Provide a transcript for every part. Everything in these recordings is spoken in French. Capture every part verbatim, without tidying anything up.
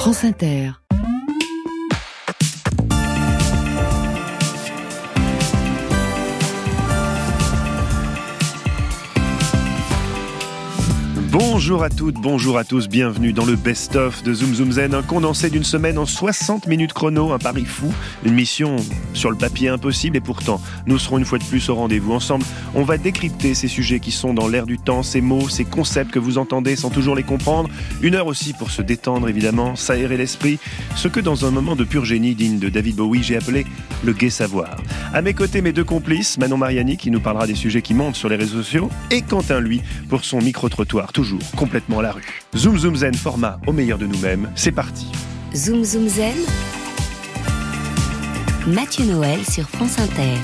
France Inter. Bonjour à toutes, bonjour à tous, bienvenue dans le best-of de Zoom Zoom Zen, un condensé d'une semaine en soixante minutes chrono, un pari fou, une mission sur le papier impossible et pourtant, nous serons une fois de plus au rendez-vous. Ensemble, on va décrypter ces sujets qui sont dans l'air du temps, ces mots, ces concepts que vous entendez sans toujours les comprendre. Une heure aussi pour se détendre évidemment, s'aérer l'esprit, ce que dans un moment de pur génie digne de David Bowie, j'ai appelé le gai savoir. À mes côtés, mes deux complices, Manon Mariani qui nous parlera des sujets qui montent sur les réseaux sociaux et Quentin, lui, pour son micro-trottoir, toujours complètement à la rue. Zoom Zoom Zen, format au meilleur de nous-mêmes, c'est parti. Zoom Zoom Zen, Mathieu Noël sur France Inter.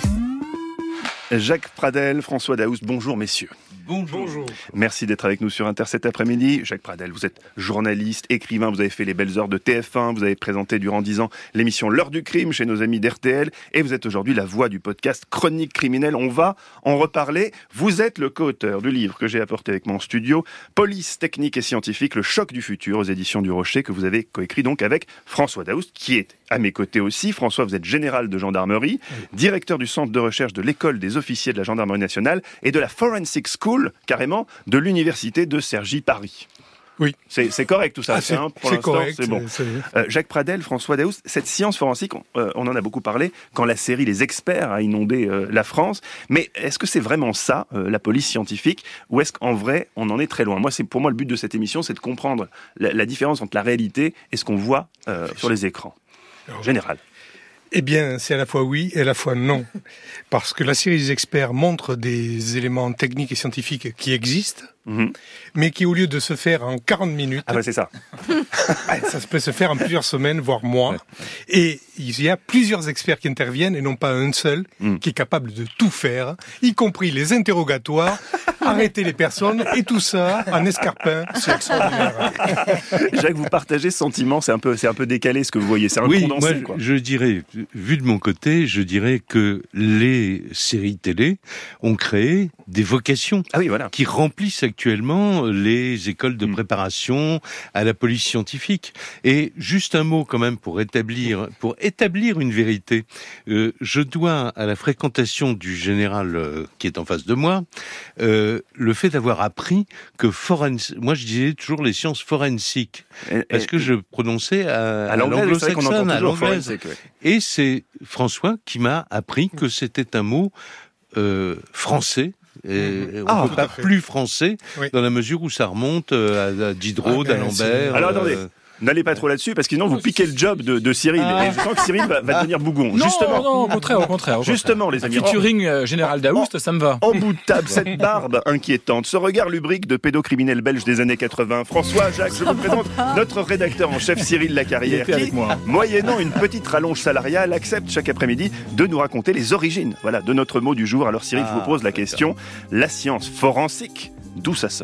Jacques Pradel, François Daoust, bonjour messieurs. Bonjour. Bonjour. Merci d'être avec nous sur Inter cet après-midi. Jacques Pradel, vous êtes journaliste, écrivain, vous avez fait les belles heures de T F un, vous avez présenté durant dix ans l'émission L'heure du crime chez nos amis d'R T L et vous êtes aujourd'hui la voix du podcast Chronique criminelle. On va en reparler. Vous êtes le co-auteur du livre que j'ai apporté avec mon studio, Police technique et scientifique, le choc du futur aux éditions du Rocher, que vous avez coécrit donc avec François Daoust, qui est à mes côtés aussi. François, vous êtes général de gendarmerie, oui. Directeur du centre de recherche de l'école des officiers de la gendarmerie nationale et de la Forensic School, carrément, de l'université de Cergy-Paris. Oui. C'est, c'est correct tout ça, ah, c'est, hein, pour c'est l'instant, correct, c'est bon. C'est, c'est... Euh, Jacques Pradel, François Daoust, cette science forensique, on, euh, on en a beaucoup parlé quand la série Les Experts a inondé euh, la France, mais est-ce que c'est vraiment ça, euh, la police scientifique, ou est-ce qu'en vrai, on en est très loin ? Moi, c'est, pour moi, le but de cette émission, c'est de comprendre la, la différence entre la réalité et ce qu'on voit euh, sur les écrans. Alors, général. Eh bien, c'est à la fois oui et à la fois non. Parce que la série des experts montre des éléments techniques et scientifiques qui existent, mmh. mais qui, au lieu de se faire en quarante minutes... Ah bah c'est ça. Ça peut se faire en plusieurs semaines, voire mois. Ouais. Et il y a plusieurs experts qui interviennent, et non pas un seul, mmh. qui est capable de tout faire, y compris les interrogatoires, arrêter les personnes, et tout ça en escarpin. C'est extraordinaire. Jacques, vous partagez ce sentiment, c'est un peu, c'est un peu décalé ce que vous voyez, c'est un oui, condensé. Moi, quoi. je dirais, vu de mon côté, je dirais que les séries télé ont créé des vocations ah oui, voilà. qui remplissent actuellement les écoles de mmh. préparation à la police scientifique. Et juste un mot quand même pour établir, pour établir une vérité. Euh, je dois à la fréquentation du général euh, qui est en face de moi euh, le fait d'avoir appris que forens... moi je disais toujours les sciences forensiques et, parce et, que je prononçais à, à, à l'anglo-saxonne, à l'anglaise. Ouais. Et c'est François qui m'a appris que c'était un mot euh, français. Et on ah, ne peut pas plus français oui. dans la mesure où ça remonte à Diderot, ah, d'Alembert. Alors attendez. Euh... N'allez pas trop là-dessus, parce que sinon vous piquez le job de, de Cyril. Ah. Et je sens que Cyril va, va devenir bougon. Non, justement. non, au contraire, au contraire. Au justement, contraire. les amis. Featuring euh, Général Daoust, ça me va. En bout de table, cette barbe inquiétante, ce regard lubrique de pédocriminel belge des années quatre-vingts. François, Jacques, je vous présente notre rédacteur en chef, Cyril Lacarrière, qui, avec moi. moyennant une petite rallonge salariale, accepte chaque après-midi de nous raconter les origines voilà, de notre mot du jour. Alors Cyril, ah, je vous pose la question, la science forensique, d'où ça sort ?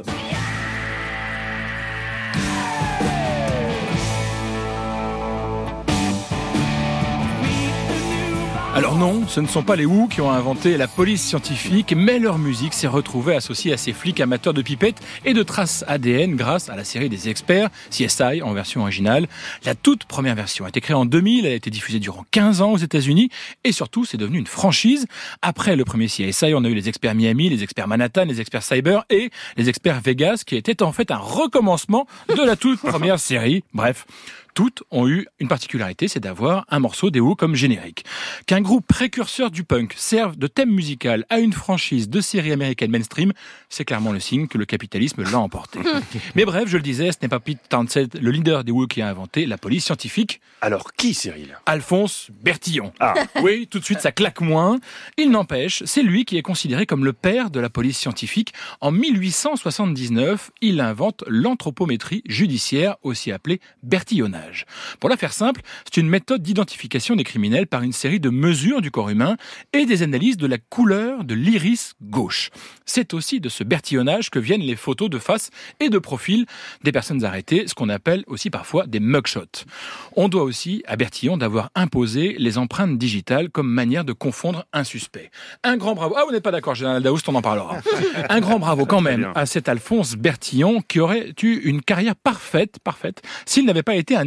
Alors non, ce ne sont pas les Who qui ont inventé la police scientifique, mais leur musique s'est retrouvée associée à ces flics amateurs de pipettes et de traces A D N grâce à la série des Experts, C S I en version originale. La toute première version a été créée en deux mille, elle a été diffusée durant quinze ans aux États-Unis et surtout c'est devenu une franchise. Après le premier C S I, on a eu les Experts Miami, les Experts Manhattan, les Experts Cyber et les Experts Vegas qui étaient en fait un recommencement de la toute première série. Bref. Toutes ont eu une particularité, c'est d'avoir un morceau des Who comme générique. Qu'un groupe précurseur du punk serve de thème musical à une franchise de série américaine mainstream, c'est clairement le signe que le capitalisme l'a emporté. Mais bref, je le disais, ce n'est pas Pete Townsend, le leader des Who, qui a inventé la police scientifique. Alors qui, Cyril ? Alphonse Bertillon. Ah. Oui, tout de suite, ça claque moins. Il n'empêche, c'est lui qui est considéré comme le père de la police scientifique. En mille huit cent soixante-dix-neuf, il invente l'anthropométrie judiciaire, aussi appelée bertillonnage. Pour la faire simple, c'est une méthode d'identification des criminels par une série de mesures du corps humain et des analyses de la couleur de l'iris gauche. C'est aussi de ce bertillonnage que viennent les photos de face et de profil des personnes arrêtées, ce qu'on appelle aussi parfois des mugshots. On doit aussi à Bertillon d'avoir imposé les empreintes digitales comme manière de confondre un suspect. Un grand bravo. Ah, vous n'êtes pas d'accord, Général Daoust, on en parlera. Un grand bravo quand même à cet Alphonse Bertillon qui aurait eu une carrière parfaite, parfaite, s'il n'avait pas été un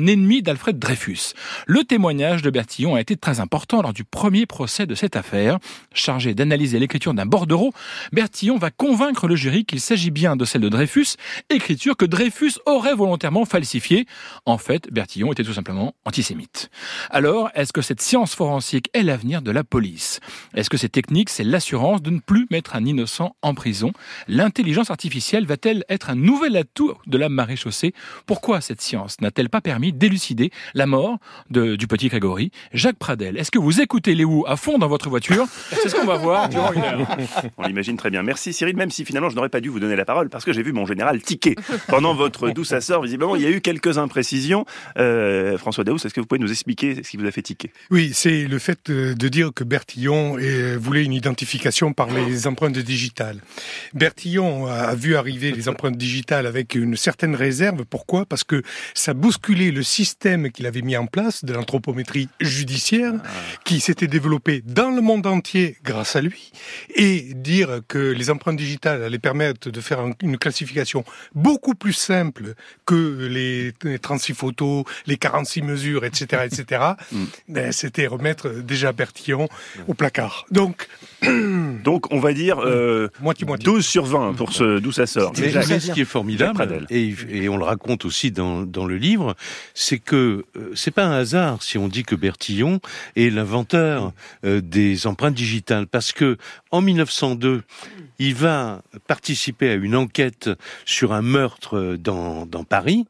ennemi d'Alfred Dreyfus. Le témoignage de Bertillon a été très important lors du premier procès de cette affaire. Chargé d'analyser l'écriture d'un bordereau, Bertillon va convaincre le jury qu'il s'agit bien de celle de Dreyfus, écriture que Dreyfus aurait volontairement falsifiée. En fait, Bertillon était tout simplement antisémite. Alors, est-ce que cette science forensique est l'avenir de la police ? Est-ce que ces techniques, c'est l'assurance de ne plus mettre un innocent en prison ? L'intelligence artificielle va-t-elle être un nouvel atout de la maréchaussée ? Pourquoi cette science n'a-t-elle pas permis d'élucider la mort de, du petit Grégory ? Jacques Pradel, est-ce que vous écoutez les Who à fond dans votre voiture ? C'est ce qu'on va voir durant une heure. On l'imagine très bien. Merci Cyril, même si finalement je n'aurais pas dû vous donner la parole parce que j'ai vu mon général tiquer. Pendant votre D'où ça sort, visiblement, il y a eu quelques imprécisions. Euh, François Daoust, est-ce que vous pouvez nous expliquer ce qui vous a fait tiquer ? Oui, c'est le fait de dire que Bertillon voulait une identification par les empreintes digitales. Bertillon a vu arriver les empreintes digitales avec une certaine réserve. Pourquoi ? Parce que ça bousculait le système qu'il avait mis en place de l'anthropométrie judiciaire qui s'était développé dans le monde entier grâce à lui. Et dire que les empreintes digitales allaient permettre de faire une classification beaucoup plus simple que les trente-six photos, les quarante-six mesures, et cetera, et cetera, ben, c'était remettre déjà Bertillon au placard. Donc, Donc on va dire euh, moitié, moitié. douze sur vingt pour ce D'où ça sort. Mais, mais ce qui est formidable, et, et on le raconte aussi dans, dans le livre, c'est que euh, c'est pas un hasard si on dit que Bertillon est l'inventeur euh, des empreintes digitales, parce que en mille neuf cent deux, il va participer à une enquête sur un meurtre dans, dans Paris.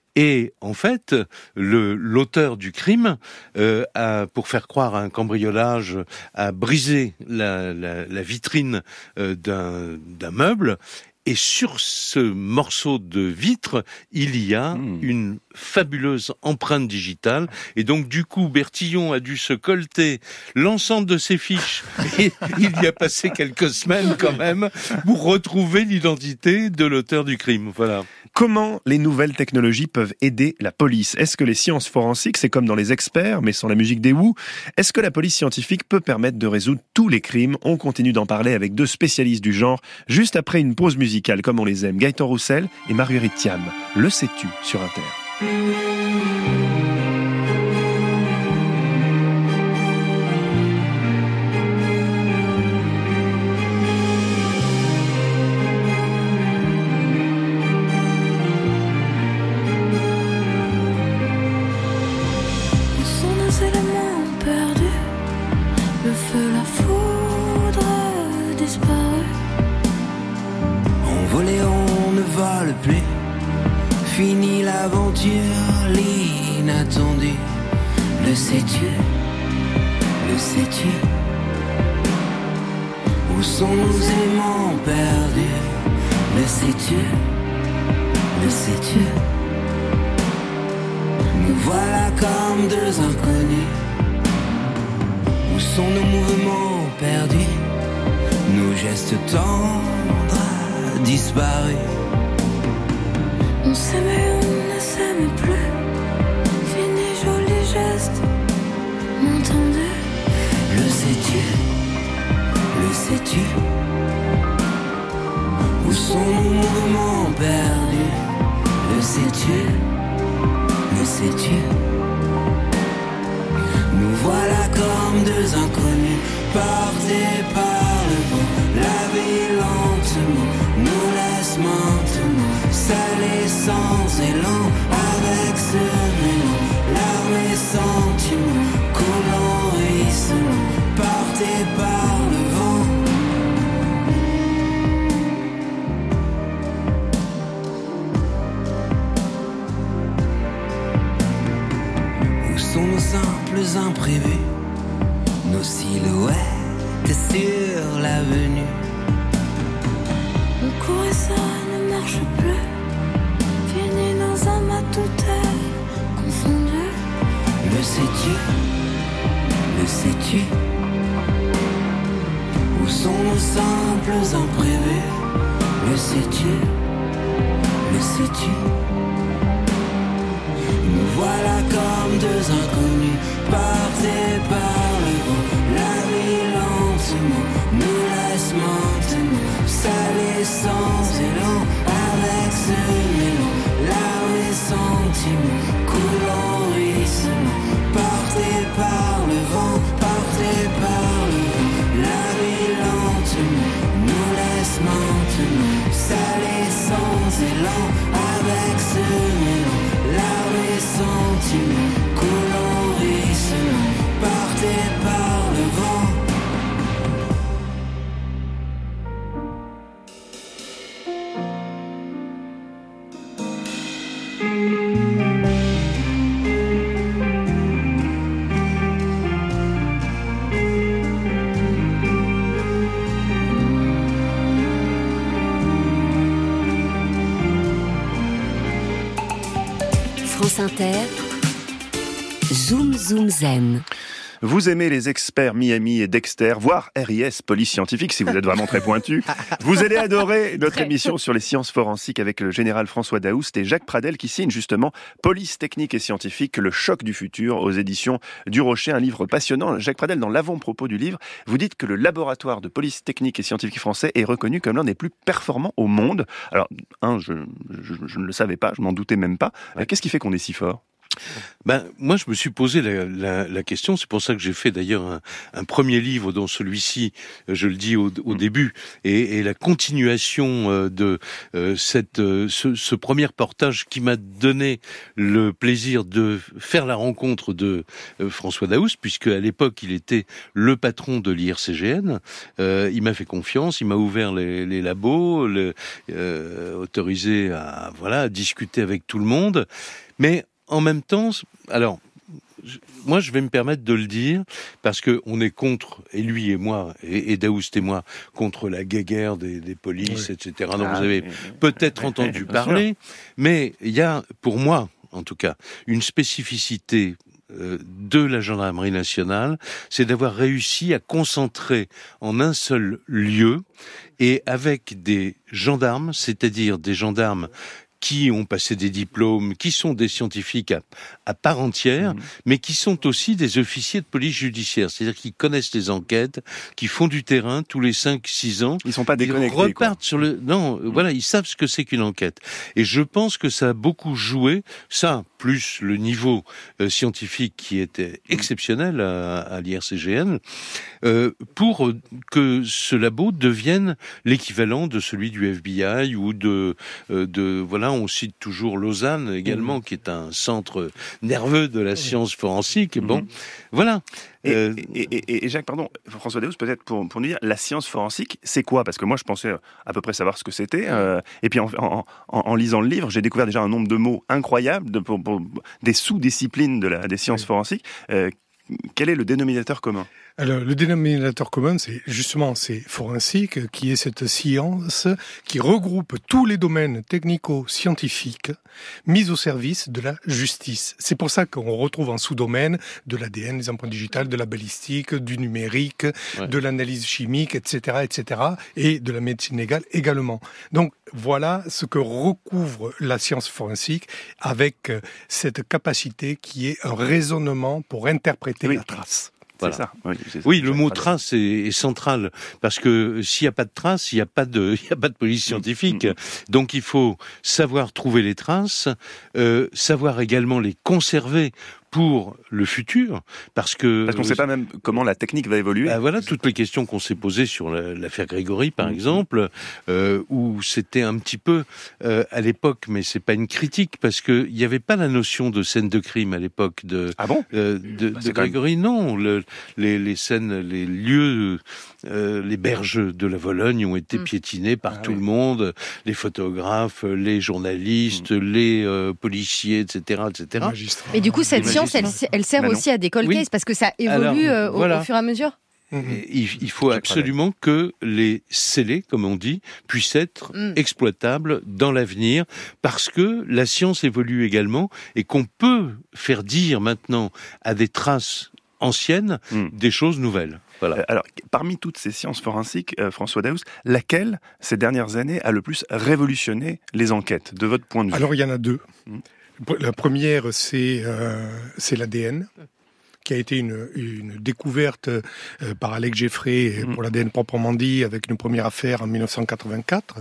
Et en fait, le, l'auteur du crime, euh, a, pour faire croire à un cambriolage, a brisé la, la, la vitrine euh, d'un, d'un meuble. Et sur ce morceau de vitre, il y a mmh. une fabuleuse empreinte digitale. Et donc, du coup, Bertillon a dû se colter l'ensemble de ses fiches. Et il y a passé quelques semaines quand même pour retrouver l'identité de l'auteur du crime. Voilà. Comment les nouvelles technologies peuvent aider la police ? Est-ce que les sciences forensiques, c'est comme dans Les Experts, mais sans la musique des Who ? Est-ce que la police scientifique peut permettre de résoudre tous les crimes ? On continue d'en parler avec deux spécialistes du genre, juste après une pause musicale comme on les aime, Gaëtan Roussel et Marguerite Thiam. Le sais-tu sur Inter ? Fini l'aventure, l'inattendu. Le sais-tu, le sais-tu? Où sont nos aimants perdus? Le sais-tu, le sais-tu? Nous voilà comme deux inconnus. Où sont nos mouvements perdus? Nos gestes tendres disparus. On s'aimait, on ne s'aime plus. Fini, joli geste. M'entends-tu? Le sais-tu? Le sais-tu? Où sont nos mouvements perdus? Le sais-tu? Le sais-tu? Nous voilà comme deux inconnus, portés par le vent. La vie lentement nous laisse maintenant. Seul et sans élan, avec ce mélange, larmes et sentiments, coulant et ruisselant, portés par le vent. Où sont nos simples imprévus, nos silhouettes sur l'avenue? On court et ça ne marche plus. Fini dans un mat tout est confondu. Le sais-tu? Le sais-tu? Où sont nos simples imprévus? Le sais-tu? Le sais-tu? Nous voilà comme deux inconnus, portés par le vent. La vie lentement nous laisse maintenant, seuls et sans élan, avec ce mélange, larmes et sentiments coulant Inter, Zoom Zoom Zen. Vous aimez les experts Miami et Dexter, voire R I S, police scientifique, si vous êtes vraiment très pointu. Vous allez adorer notre émission sur les sciences forensiques avec le général François Daoust et Jacques Pradel qui signe justement Police technique et scientifique, le choc du futur aux éditions du Rocher, un livre passionnant. Jacques Pradel, dans l'avant-propos du livre, vous dites que le laboratoire de police technique et scientifique français est reconnu comme l'un des plus performants au monde. Alors, un, je, je, je ne le savais pas, je m'en doutais même pas. Ouais. Qu'est-ce qui fait qu'on est si fort ? Ben, moi, je me suis posé la, la, la question. C'est pour ça que j'ai fait d'ailleurs un, un premier livre, dont celui-ci, je le dis au, au mmh. début, et, et la continuation de euh, cette, ce, ce premier reportage qui m'a donné le plaisir de faire la rencontre de euh, François Daoust, puisque à l'époque, il était le patron de l'I R C G N. Euh, il m'a fait confiance, il m'a ouvert les, les labos, le, euh, autorisé à voilà à discuter avec tout le monde, mais en même temps, alors, je, moi je vais me permettre de le dire, parce que on est contre, et lui et moi, et, et Daoust et moi, contre la guéguerre des, des polices, oui. et cetera. Donc ah, vous avez oui, peut-être oui, entendu oui, parler, sûr. Mais il y a, pour moi, en tout cas, une spécificité euh, de la gendarmerie nationale, c'est d'avoir réussi à concentrer en un seul lieu, et avec des gendarmes, c'est-à-dire des gendarmes qui ont passé des diplômes, qui sont des scientifiques à, à part entière, mmh. mais qui sont aussi des officiers de police judiciaire, c'est-à-dire qu'ils connaissent les enquêtes, qui font du terrain tous les cinq six ans. Ils sont pas déconnectés. Ils repartent quoi. sur le... Non, mmh. voilà, ils savent ce que c'est qu'une enquête. Et je pense que ça a beaucoup joué, ça, plus le niveau euh, scientifique qui était exceptionnel à, à l'I R C G N, euh, pour que ce labo devienne l'équivalent de celui du F B I ou de, euh, de voilà, on cite toujours Lausanne également, mmh. qui est un centre nerveux de la science forensique. Mmh. Bon, voilà. Et, euh... et, et, et Jacques, pardon, François Daoust, peut-être pour, pour nous dire, la science forensique, c'est quoi ? Parce que moi, je pensais à peu près savoir ce que c'était. Euh, et puis, en, en, en, en lisant le livre, j'ai découvert déjà un nombre de mots incroyables, de, pour, pour, des sous-disciplines de la, des sciences oui. forensiques. Euh, quel est le dénominateur commun ? Alors, le dénominateur commun, c'est justement c'est forensique, qui est cette science qui regroupe tous les domaines technico-scientifiques mis au service de la justice. C'est pour ça qu'on retrouve en sous-domaine de l'A D N, des empreintes digitales, de la balistique, du numérique, ouais. de l'analyse chimique, et cetera, et cetera, et de la médecine légale également. Donc, voilà ce que recouvre la science forensique avec cette capacité qui est un raisonnement pour interpréter oui. la trace. Voilà. C'est ça. Oui, c'est ça. Oui, le mot trace est, est central parce que s'il n'y a pas de trace, il n'y a pas de, il n'y a pas de police scientifique. Mmh. Donc il faut savoir trouver les traces, euh, savoir également les conserver pour le futur, parce que... Parce qu'on ne sait pas même comment la technique va évoluer. Bah voilà, toutes les questions qu'on s'est posées sur la, l'affaire Grégory, par mmh. exemple, euh, où c'était un petit peu, euh, à l'époque, mais c'est pas une critique, parce que il n'y avait pas la notion de scène de crime à l'époque de, ah bon euh, de, bah, de Grégory. Même... Non, le, les, les scènes, les lieux, euh, les berges de la Vologne ont été mmh. piétinés par ah, tout oui. le monde, les photographes, les journalistes, mmh. les euh, policiers, et cetera, et cetera. Mais du coup, cette science, Elle, elle sert bah aussi à des cold cases oui. parce que ça évolue Alors, euh, au, voilà. au fur et à mesure. Mmh. Il, il faut absolument que les scellés, comme on dit, puissent être mmh. exploitables dans l'avenir, parce que la science évolue également et qu'on peut faire dire maintenant à des traces anciennes mmh. des choses nouvelles. Voilà. Euh, alors, parmi toutes ces sciences forensiques, euh, François Daoust, laquelle, ces dernières années, a le plus révolutionné les enquêtes, de votre point de vue ? Alors, il y en a deux. Mmh. La première, c'est, euh, c'est l'A D N, qui a été une, une découverte euh, par Alex Jeffrey pour l'A D N proprement dit, avec une première affaire en dix-neuf cent quatre-vingt-quatre.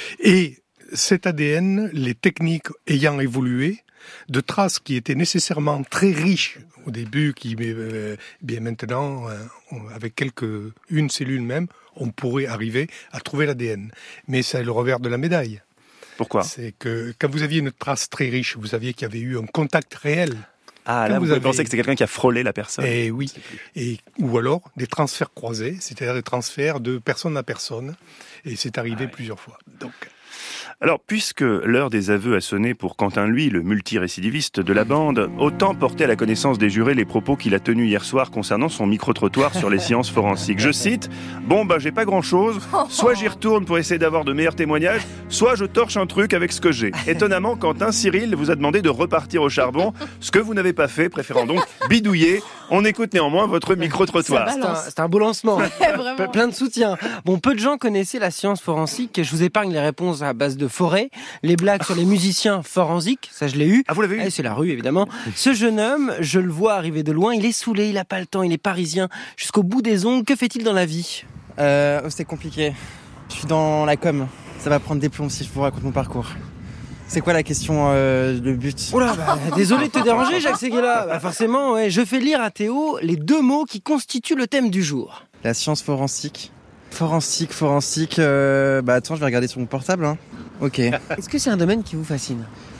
Et cet A D N, les techniques ayant évolué, de traces qui étaient nécessairement très riches au début, qui euh, bien maintenant, euh, avec quelques une cellule même, on pourrait arriver à trouver l'A D N. Mais c'est le revers de la médaille. Pourquoi ? C'est que quand vous aviez une trace très riche, vous saviez qu'il y avait eu un contact réel. Ah, là, vous, vous avez... pensez que c'est quelqu'un qui a frôlé la personne. Eh oui. Et, ou alors des transferts croisés, c'est-à-dire des transferts de personne à personne. Et c'est arrivé ah, oui. plusieurs fois. Donc... Alors, puisque l'heure des aveux a sonné pour Quentin Lui, le multirécidiviste de la bande, autant porter à la connaissance des jurés les propos qu'il a tenus hier soir concernant son micro-trottoir sur les sciences forensiques. Je cite, « Bon, bah j'ai pas grand-chose, soit j'y retourne pour essayer d'avoir de meilleurs témoignages, soit je torche un truc avec ce que j'ai. » Étonnamment, Quentin, Cyril vous a demandé de repartir au charbon, ce que vous n'avez pas fait, préférant donc bidouiller. On écoute néanmoins votre micro-trottoir. C'est un, c'est un beau lancement. Pe- plein de soutien. Bon, peu de gens connaissaient la science forensique. Je vous épargne les réponses à base de forêt, les blagues sur les musiciens forensiques, ça je l'ai eu. Ah, vous l'avez eu ? Eh, c'est la rue, évidemment. Ce jeune homme, je le vois arriver de loin, il est saoulé, il a pas le temps, il est parisien, jusqu'au bout des ongles. Que fait-il dans la vie ? Euh, oh, c'est compliqué. Je suis dans la com. Ça va prendre des plombs si je vous raconte mon parcours. C'est quoi la question, euh, le but ? Oh là, bah, désolé de te déranger, Jacques Séguéla. Bah, forcément, ouais, je fais lire à Théo les deux mots qui constituent le thème du jour. La science forensique. Forensique, forensique. Euh, bah attends, je vais regarder sur mon portable. Hein. Ok. Est-ce que c'est un domaine qui vous fascine ?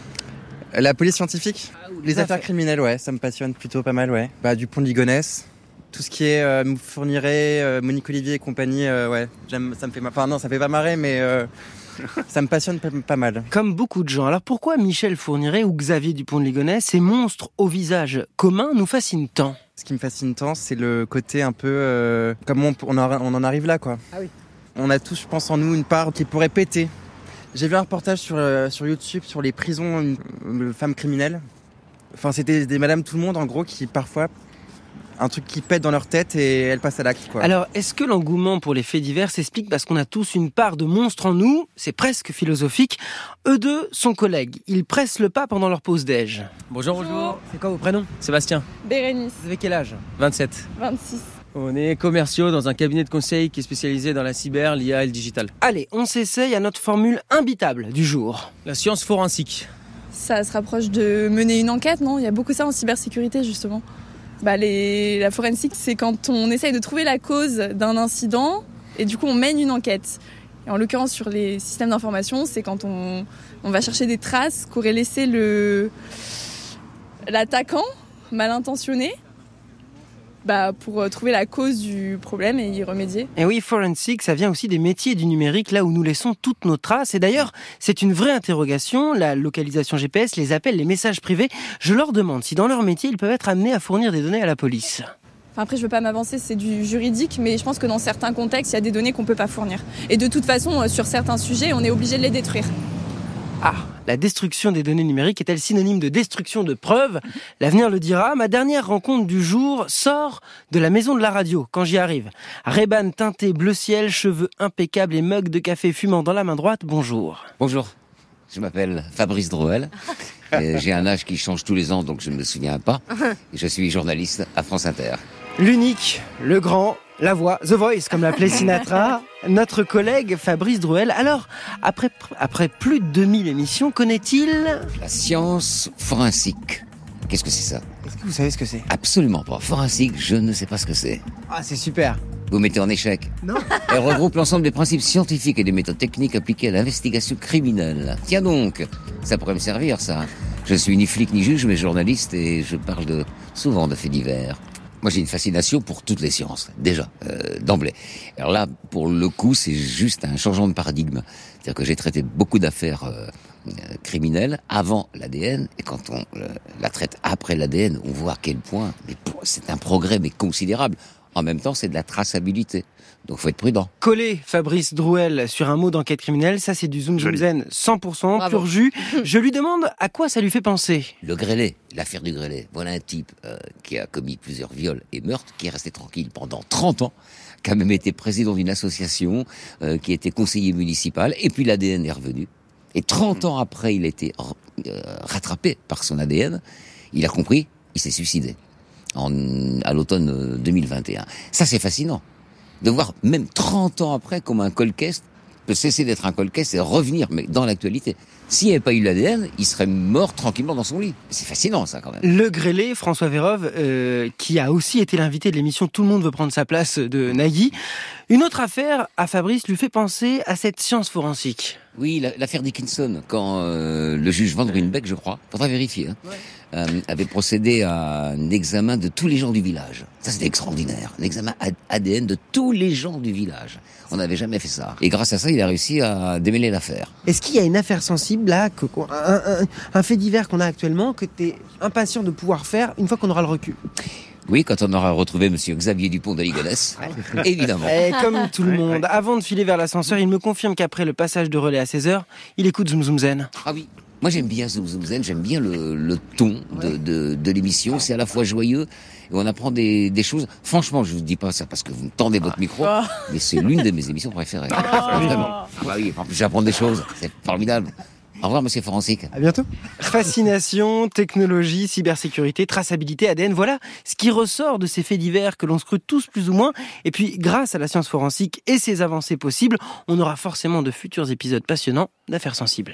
La police scientifique ? Ah, Les affaires criminelles, ouais, ça me passionne plutôt pas mal, ouais. Bah du pont de Ligonnès. Tout ce qui est euh, Fourniret, euh, Monique Olivier et compagnie, euh, ouais, j'aime, ça me fait, ma... enfin non, ça me fait pas marrer, mais euh, ça me passionne pas, pas mal. Comme beaucoup de gens. Alors pourquoi Michel Fourniret ou Xavier Dupont de Ligonnès, ces monstres au visage commun, nous fascinent tant ? Ce qui me fascine tant, c'est le côté un peu, euh, comme on, on, en, on en arrive là, quoi. Ah oui. On a tous, je pense, en nous une part qui pourrait péter. J'ai vu un reportage sur euh, sur YouTube sur les prisons de femmes criminelles. Enfin, c'était des Madame Tout le Monde, en gros, qui parfois un truc qui pète dans leur tête et elles passent à l'acte, quoi. Alors, est-ce que l'engouement pour les faits divers s'explique parce qu'on a tous une part de monstre en nous ? C'est presque philosophique. Eux deux sont collègues. Ils pressent le pas pendant leur pause déj. Bonjour, bonjour. C'est quoi vos prénoms ? Sébastien. Bérénice. Vous avez quel âge ? vingt-sept. vingt-six. On est commerciaux dans un cabinet de conseil qui est spécialisé dans la cyber, l'I A et le digital. Allez, on s'essaye à notre formule imbitable du jour. La science forensique. Ça se rapproche de mener une enquête, non ? Il y a beaucoup ça en cybersécurité, justement. Bah, les... La forensique, c'est quand on essaye de trouver la cause d'un incident et du coup, on mène une enquête. Et en l'occurrence, sur les systèmes d'information, c'est quand on, on va chercher des traces qu'aurait laissé le... l'attaquant mal intentionné. Bah, pour trouver la cause du problème et y remédier. Et oui, forensic, ça vient aussi des métiers du numérique, là où nous laissons toutes nos traces. Et d'ailleurs, c'est une vraie interrogation. La localisation G P S, les appels, les messages privés. Je leur demande si dans leur métier, ils peuvent être amenés à fournir des données à la police. Enfin, après, je veux pas m'avancer, c'est du juridique, mais je pense que dans certains contextes, il y a des données qu'on peut pas fournir. Et de toute façon, sur certains sujets, on est obligé de les détruire. Ah, la destruction des données numériques est-elle synonyme de destruction de preuves ? L'avenir le dira. Ma dernière rencontre du jour sort de la maison de la radio, quand j'y arrive. Ray-Ban teinté bleu ciel, cheveux impeccables et mug de café fumant dans la main droite. Bonjour. Bonjour, je m'appelle Fabrice Drouel. J'ai un âge qui change tous les ans, donc je ne me souviens pas. Et je suis journaliste à France Inter. L'unique, le grand, la voix, The Voice, comme l'appelait Sinatra, notre collègue Fabrice Drouel. Alors, après, après plus de deux mille émissions, connaît-il la science forensique? Qu'est-ce que c'est ça? Est-ce que vous savez ce que c'est? Absolument pas. Forensique, je ne sais pas ce que c'est. Ah, c'est super. Vous mettez en échec? Non. Elle regroupe l'ensemble des principes scientifiques et des méthodes techniques appliquées à l'investigation criminelle. Tiens donc, ça pourrait me servir, ça. Je suis ni flic ni juge, mais journaliste et je parle de, souvent de faits divers. Moi, j'ai une fascination pour toutes les sciences, déjà, euh, d'emblée. Alors là, pour le coup, c'est juste un changement de paradigme. C'est-à-dire que j'ai traité beaucoup d'affaires euh, criminelles avant l'A D N, et quand on euh, la traite après l'A D N, on voit à quel point mais c'est un progrès mais considérable. En même temps, c'est de la traçabilité. Donc, faut être prudent. Coller Fabrice Drouel sur un mot d'enquête criminelle, ça c'est du Zoom Zoom Zen cent pour cent, Bravo. Pur jus. Je lui demande à quoi ça lui fait penser. Le grêlé, l'affaire du grêlé. Voilà un type euh, qui a commis plusieurs viols et meurtres, qui est resté tranquille pendant trente ans, qui a même été président d'une association, euh, qui était conseiller municipal, et puis l'A D N est revenu. Et trente ans après, il a été euh, rattrapé par son A D N. Il a compris, il s'est suicidé. En, à l'automne deux mille vingt et un. Ça, c'est fascinant. De voir, même trente ans après, comme un cold case peut cesser d'être un cold case et revenir, mais dans l'actualité. S'il n'y avait pas eu l'A D N, il serait mort tranquillement dans son lit. C'est fascinant, ça, quand même. Le grêlé, François Vérove, euh, qui a aussi été l'invité de l'émission Tout le monde veut prendre sa place de Nagui. Une autre affaire, à Fabrice, lui fait penser à cette science forensique. Oui, la, l'affaire Dickinson, quand euh, le juge Van Ruynbeck, je crois, faudra vérifier, hein, ouais. euh, avait procédé à un examen de tous les gens du village. Ça, c'était extraordinaire. Un examen A D N de tous les gens du village. On n'avait jamais fait ça. Et grâce à ça, il a réussi à démêler l'affaire. Est-ce qu'il y a une affaire sensible, là, que, un, un, un fait divers qu'on a actuellement, que tu es impatient de pouvoir faire une fois qu'on aura le recul ? Oui, quand on aura retrouvé monsieur Xavier Dupont de Ligonnès, évidemment. Et comme tout le monde, avant de filer vers l'ascenseur, il me confirme qu'après le passage de relais à seize heures, il écoute Zoom Zoom Zen. Ah oui, moi j'aime bien Zoom Zoom Zen, j'aime bien le, le ton de, de, de l'émission, c'est à la fois joyeux et on apprend des, des choses. Franchement, je vous dis pas ça parce que vous me tendez votre micro, mais c'est l'une de mes émissions préférées. Vraiment. Ah bah oui, en plus j'apprends des choses, c'est formidable. Au revoir, monsieur Forensic. À bientôt. Fascination, technologie, cybersécurité, traçabilité, A D N, voilà ce qui ressort de ces faits divers que l'on scrute tous plus ou moins. Et puis, grâce à la science forensique et ses avancées possibles, on aura forcément de futurs épisodes passionnants d'affaires sensibles.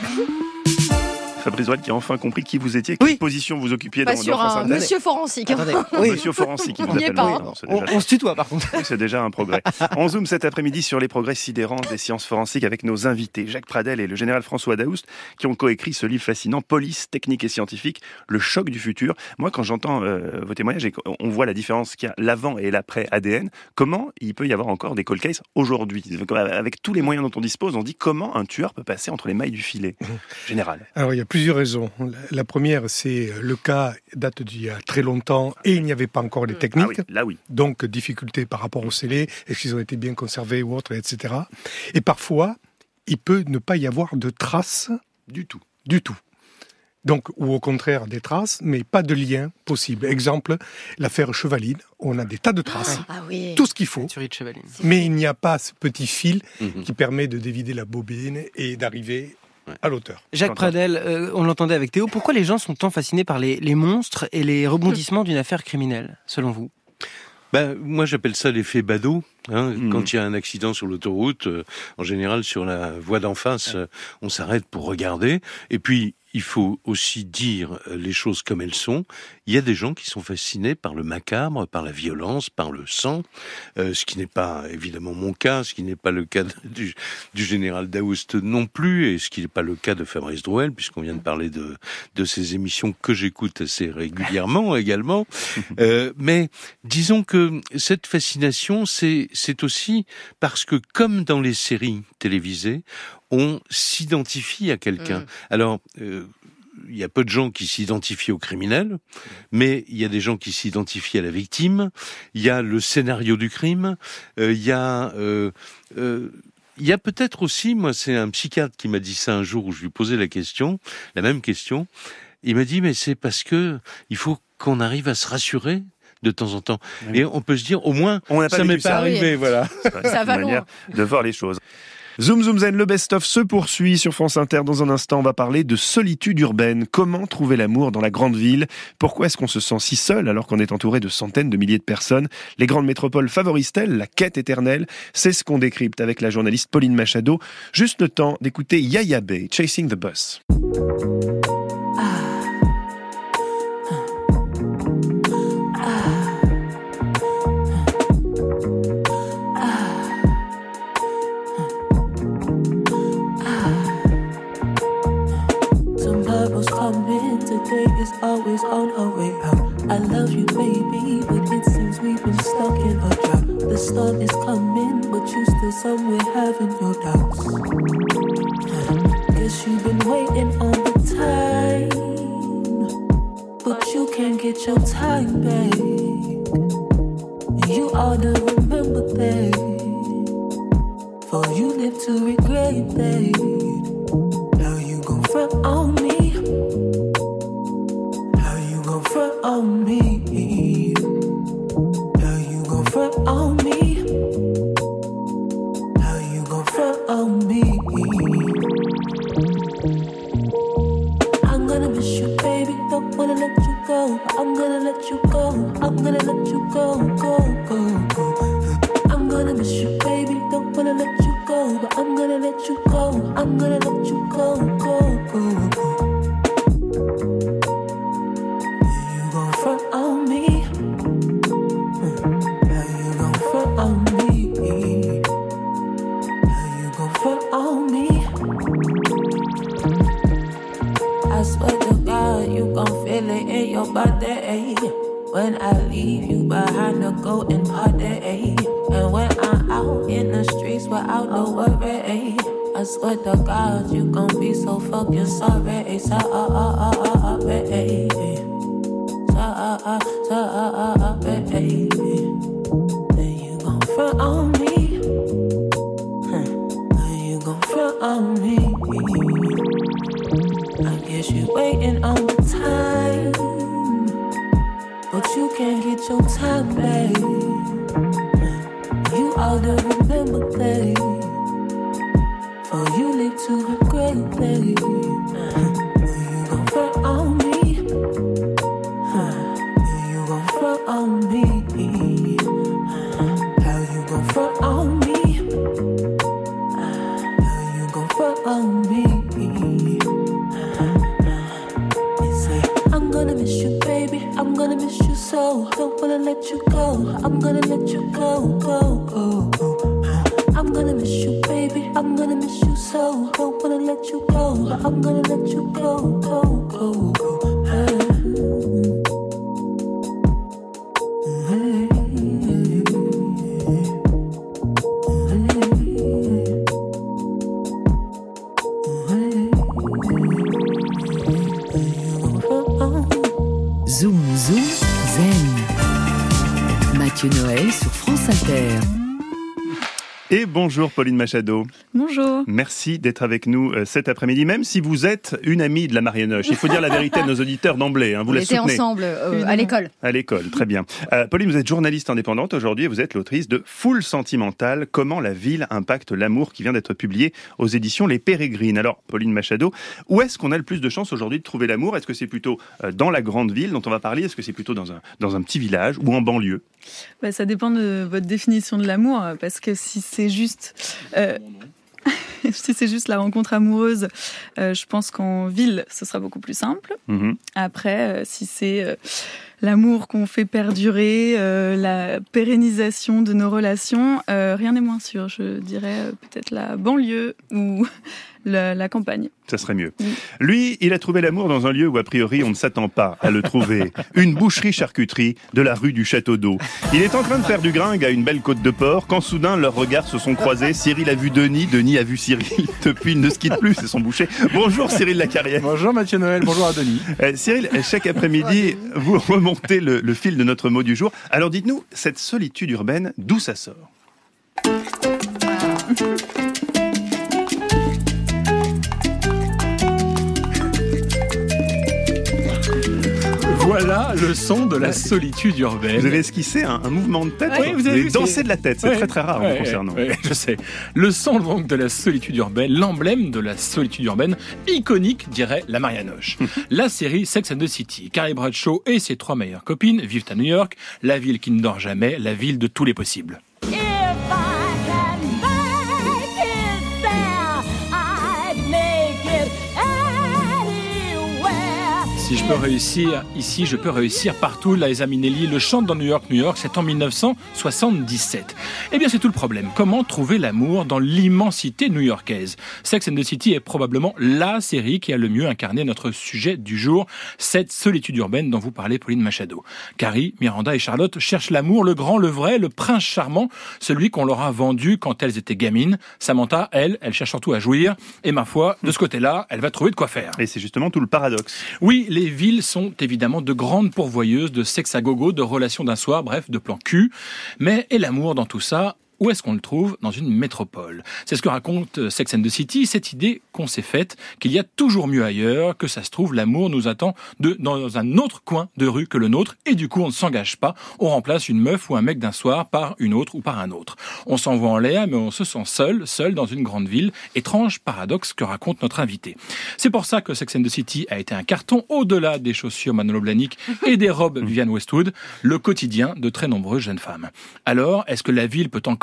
Fabrice Ouel qui a enfin compris qui vous étiez, quelle oui. position vous occupiez dans, Pas sur dans France un Inter. monsieur forensique. Attendez, oui. Monsieur forensique qui vous appelle. Pas, hein. non, c'est on, déjà... on se tutoie par contre. Oui, c'est déjà un progrès. On zoome cet après-midi sur les progrès sidérants des sciences forensiques avec nos invités, Jacques Pradel et le général François Daoust, qui ont coécrit ce livre fascinant, Police, technique et scientifique, le choc du futur. Moi, quand j'entends euh, vos témoignages, et on voit la différence qu'il y a l'avant et l'après A D N. Comment il peut y avoir encore des cold cases aujourd'hui ? Avec tous les moyens dont on dispose, on dit comment un tueur peut passer entre les mailles du filet. Général. Alors, il y a plusieurs raisons. La première, c'est le cas date d'il y a très longtemps et il n'y avait pas encore les techniques. Ah oui, là oui. Donc, difficulté par rapport aux scellés, est-ce qu'ils ont été bien conservés ou autre, et cetera. Et parfois, il peut ne pas y avoir de traces du tout. Du tout. Donc, ou au contraire des traces, mais pas de lien possible. Exemple, l'affaire Chevaline, on a des tas de traces, ah, oui. tout ce qu'il faut, mais il n'y a pas ce petit fil mm-hmm. qui permet de dévider la bobine et d'arriver à l'auteur. Jacques Pradel, euh, on l'entendait avec Théo, pourquoi les gens sont tant fascinés par les, les monstres et les rebondissements d'une affaire criminelle, selon vous ? Ben, moi, j'appelle ça l'effet badaud. Hein. Mmh. Quand il y a un accident sur l'autoroute, euh, en général, sur la voie d'en face, euh, on s'arrête pour regarder. Et puis, il faut aussi dire les choses comme elles sont. Il y a des gens qui sont fascinés par le macabre, par la violence, par le sang, euh, ce qui n'est pas évidemment mon cas, ce qui n'est pas le cas du, du général Daoust non plus, et ce qui n'est pas le cas de Fabrice Drouel, puisqu'on vient de parler de, de ces émissions que j'écoute assez régulièrement également. Euh, mais disons que cette fascination, c'est, c'est aussi parce que, comme dans les séries télévisées, on s'identifie à quelqu'un. Mmh. Alors, euh, il y a peu de gens qui s'identifient au criminel, mais il y a des gens qui s'identifient à la victime. Il y a le scénario du crime. Euh, il y a... Euh, euh, Il y a peut-être aussi, moi, c'est un psychiatre qui m'a dit ça un jour où je lui posais la question, la même question. Il m'a dit, mais c'est parce que il faut qu'on arrive à se rassurer de temps en temps. Oui. Et on peut se dire, au moins, on ça m'est pas ça, arrivé, oui. Voilà. Ça va loin. De voir les choses. Zoom Zoom Zen, le best-of se poursuit sur France Inter. Dans un instant, on va parler de solitude urbaine. Comment trouver l'amour dans la grande ville ? Pourquoi est-ce qu'on se sent si seul alors qu'on est entouré de centaines de milliers de personnes ? Les grandes métropoles favorisent-elles la quête éternelle ? C'est ce qu'on décrypte avec la journaliste Pauline Machado. Juste le temps d'écouter Yaya Bey, Chasing the Bus. Is always on our way out. I love you, baby, but it seems we've been stuck in a drought. The sun is coming, but you still somewhere having your doubts. Guess you've been waiting all the time, but you can't get your time back. You ought to remember that, for you live to regret that. Now you gon' front on me. Front on me. Now you gon' front on me. Now you gon' front on me. I'm gonna miss you, baby. Don't wanna let you go. I'm gonna let you go. I'm gonna let you go, go, go, go. I'm gonna miss you, baby. Don't wanna let you go, but I'm gonna let you go. I'm gonna let you go, go, go, go. Front on me. Now you gon' front on me. Now you gon' front on me. party. When I leave you behind to go and party. And when I'm out in the streets without no worry, I swear to God you gon' be so fucking sorry. Sorry. Sorry. Then you gon' front on me. Then you gon' front on me. I guess you waiting on the time, but you can't get your time back. You ought to remember that, or you live to regret that. You gon' front on me. You gon' front on me. How you gon' front on me? How you gon' front on me? I'm gonna miss you, baby. I'm gonna miss you so. Don't wanna let you go. I'm gonna let you go, go, go, go. I'm gonna miss you, baby. I'm gonna miss you so. Don't wanna let you go. I'm gonna let you go, go, go, go. Hey. Zoom, zoom, zen. Mathieu Noël sur France Inter. Et bonjour Pauline Machado. Bonjour. Merci d'être avec nous euh, cet après-midi, même si vous êtes une amie de la Marianoche. Il faut dire la vérité à nos auditeurs d'emblée. Hein, vous on la était soutenez. ensemble euh, à l'école. À l'école, très bien. Euh, Pauline, vous êtes journaliste indépendante aujourd'hui et vous êtes l'autrice de Foule sentimentale, comment la ville impacte l'amour, qui vient d'être publié aux éditions Les Pérégrines. Alors, Pauline Machado, où est-ce qu'on a le plus de chances aujourd'hui de trouver l'amour ? Est-ce que c'est plutôt euh, dans la grande ville dont on va parler ? Est-ce que c'est plutôt dans un, dans un petit village ou en banlieue ? Bah, ça dépend de votre définition de l'amour, parce que si c'est juste... Euh, si c'est juste la rencontre amoureuse, euh, je pense qu'en ville, ce sera beaucoup plus simple. Mmh. Après, euh, si c'est euh, l'amour qu'on fait perdurer, euh, la pérennisation de nos relations, euh, rien n'est moins sûr. Je dirais euh, peut-être la banlieue ou la, la campagne. Ça serait mieux. Oui. Lui, il a trouvé l'amour dans un lieu où, a priori, on ne s'attend pas à le trouver. Une boucherie-charcuterie de la rue du Château d'Eau. Il est en train de faire du gringue à une belle côte de porc, quand soudain, leurs regards se sont croisés. Cyril a vu Denis, Denis a vu Cyril. Depuis, il ne se quitte plus, c'est son boucher. Bonjour Cyril Lacarrière. Bonjour Mathieu Noël, bonjour à Denis. Euh, Cyril, chaque après-midi, vous remontez le, le fil de notre mot du jour. Alors dites-nous, cette solitude urbaine, d'où ça sort ? Voilà le son de la solitude urbaine. Vous avez esquissé un, un mouvement de tête. Oui, vous avez, vous avez dansé de la tête. C'est ouais, très très rare ouais, en concernant. Ouais, je sais. Le son donc de la solitude urbaine, l'emblème de la solitude urbaine, iconique, dirait la Marianoche. La série Sex and the City. Carrie Bradshaw et ses trois meilleures copines vivent à New York, la ville qui ne dort jamais, la ville de tous les possibles. Si je peux réussir ici, je peux réussir partout. Liza Minnelli le chante dans New York, New York, c'est en dix-neuf cent soixante-dix-sept. Eh bien, c'est tout le problème. Comment trouver l'amour dans l'immensité new-yorkaise ? Sex and the City est probablement la série qui a le mieux incarné notre sujet du jour, cette solitude urbaine dont vous parlez, Pauline Machado. Carrie, Miranda et Charlotte cherchent l'amour, le grand, le vrai, le prince charmant, celui qu'on leur a vendu quand elles étaient gamines. Samantha, elle, elle cherche surtout à jouir. Et ma foi, de ce côté-là, elle va trouver de quoi faire. Et c'est justement tout le paradoxe. Oui, les villes sont évidemment de grandes pourvoyeuses de sexe à gogo, de relations d'un soir, bref, de plans cul. Mais et l'amour dans tout ça ? Où est-ce qu'on le trouve ? Dans une métropole. C'est ce que raconte Sex and the City, cette idée qu'on s'est faite, qu'il y a toujours mieux ailleurs, que ça se trouve, l'amour nous attend de, dans un autre coin de rue que le nôtre, et du coup on ne s'engage pas, on remplace une meuf ou un mec d'un soir par une autre ou par un autre. On s'envoie en l'air, mais on se sent seul, seul dans une grande ville, étrange paradoxe que raconte notre invité. C'est pour ça que Sex and the City a été un carton, au-delà des chaussures Manolo Blahnik et des robes Vivienne Westwood, le quotidien de très nombreuses jeunes femmes. Alors, est-ce que la ville peut encore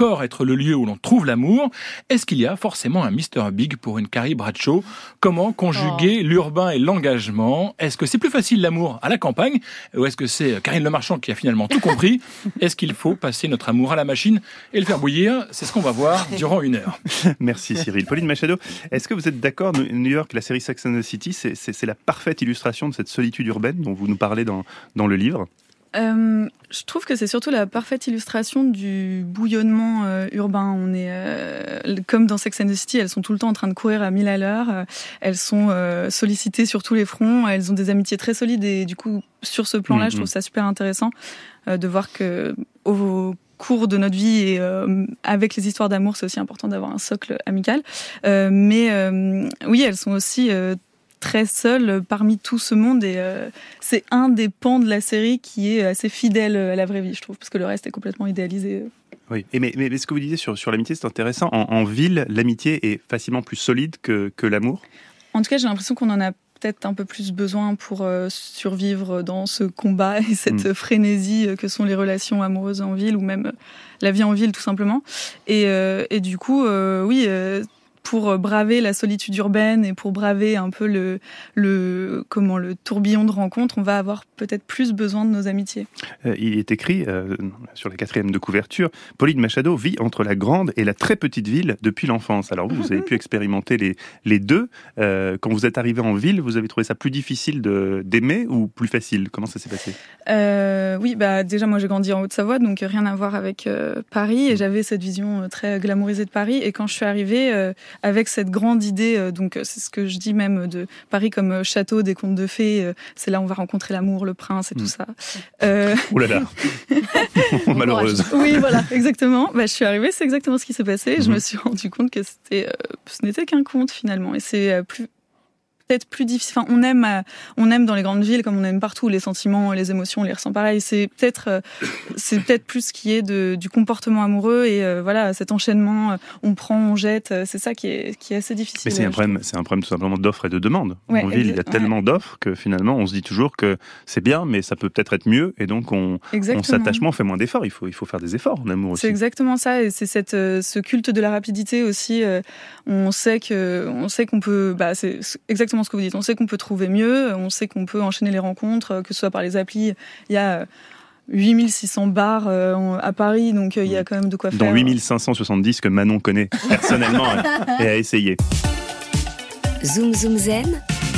encore être le lieu où l'on trouve l'amour. Est-ce qu'il y a forcément un mister Big pour une Carrie Bradshaw ? Comment conjuguer oh. l'urbain et l'engagement ? Est-ce que c'est plus facile l'amour à la campagne ? Ou est-ce que c'est Karine Le Marchand qui a finalement tout compris ? Est-ce qu'il faut passer notre amour à la machine et le faire bouillir ? C'est ce qu'on va voir durant une heure. Merci Cyril. Pauline Machado, est-ce que vous êtes d'accord, New York, la série Sex and the City, c'est, c'est, c'est la parfaite illustration de cette solitude urbaine dont vous nous parlez dans, dans le livre ? Euh, je trouve que c'est surtout la parfaite illustration du bouillonnement euh, urbain. On est euh, comme dans Sex and the City, elles sont tout le temps en train de courir à mille à l'heure. Euh, elles sont euh, sollicitées sur tous les fronts. Elles ont des amitiés très solides et du coup, sur ce plan-là, mmh, je trouve ça super intéressant euh, de voir que au cours de notre vie et euh, avec les histoires d'amour, c'est aussi important d'avoir un socle amical. Euh, mais euh, oui, elles sont aussi euh, très seule parmi tout ce monde et euh, c'est un des pans de la série qui est assez fidèle à la vraie vie, je trouve, parce que le reste est complètement idéalisé. Oui, et mais, mais, mais ce que vous disiez sur, sur l'amitié, c'est intéressant. En, en ville, l'amitié est facilement plus solide que, que l'amour ? En tout cas, j'ai l'impression qu'on en a peut-être un peu plus besoin pour euh, survivre dans ce combat et cette mmh. frénésie que sont les relations amoureuses en ville ou même la vie en ville, tout simplement. Et, euh, et du coup, euh, oui... Euh, pour braver la solitude urbaine et pour braver un peu le, le, comment, le tourbillon de rencontres, on va avoir peut-être plus besoin de nos amitiés. Euh, il est écrit, euh, sur la quatrième de couverture, Pauline Machado vit entre la grande et la très petite ville depuis l'enfance. Alors vous, vous avez pu expérimenter les, les deux. Euh, quand vous êtes arrivé en ville, vous avez trouvé ça plus difficile de, d'aimer ou plus facile ? Comment ça s'est passé ? euh, Oui, bah, déjà moi j'ai grandi en Haute-Savoie, donc rien à voir avec euh, Paris. Et j'avais cette vision très glamourisée de Paris. Et quand je suis arrivée... Euh, avec cette grande idée, donc c'est ce que je dis même de Paris comme château des contes de fées, c'est là où on va rencontrer l'amour, le prince et tout ça. Euh... Ouh là là malheureuse. Oui, voilà, exactement. Bah, je suis arrivée, c'est exactement ce qui s'est passé. Mm-hmm. Je me suis rendu compte que c'était, euh, ce n'était qu'un conte finalement. Et c'est euh, plus... peut-être plus difficile. Enfin, on aime, euh, on aime dans les grandes villes comme on aime partout. Les sentiments, les émotions, on les ressent pareil. C'est peut-être, euh, c'est peut-être plus ce qui est de, du comportement amoureux et euh, voilà, cet enchaînement. Euh, on prend, on jette. Euh, c'est ça qui est, qui est assez difficile. Mais c'est un problème, c'est un problème tout simplement d'offre et de demande. Ouais, en ville, il y a tellement ouais. d'offres que finalement, on se dit toujours que c'est bien, mais ça peut peut-être être mieux. Et donc, on, on s'attache moins, on fait moins d'efforts. Il faut, il faut faire des efforts en amour aussi. C'est exactement ça. Et c'est cette, euh, ce culte de la rapidité aussi. Euh, on sait que, on sait qu'on peut. Bah, c'est exactement ce que vous dites. On sait qu'on peut trouver mieux, on sait qu'on peut enchaîner les rencontres, que ce soit par les applis. Il y a huit mille six cents bars à Paris, donc il y a quand même de quoi faire. Dans huit mille cinq cent soixante-dix que Manon connaît personnellement et a essayé. Zoom Zoom Zen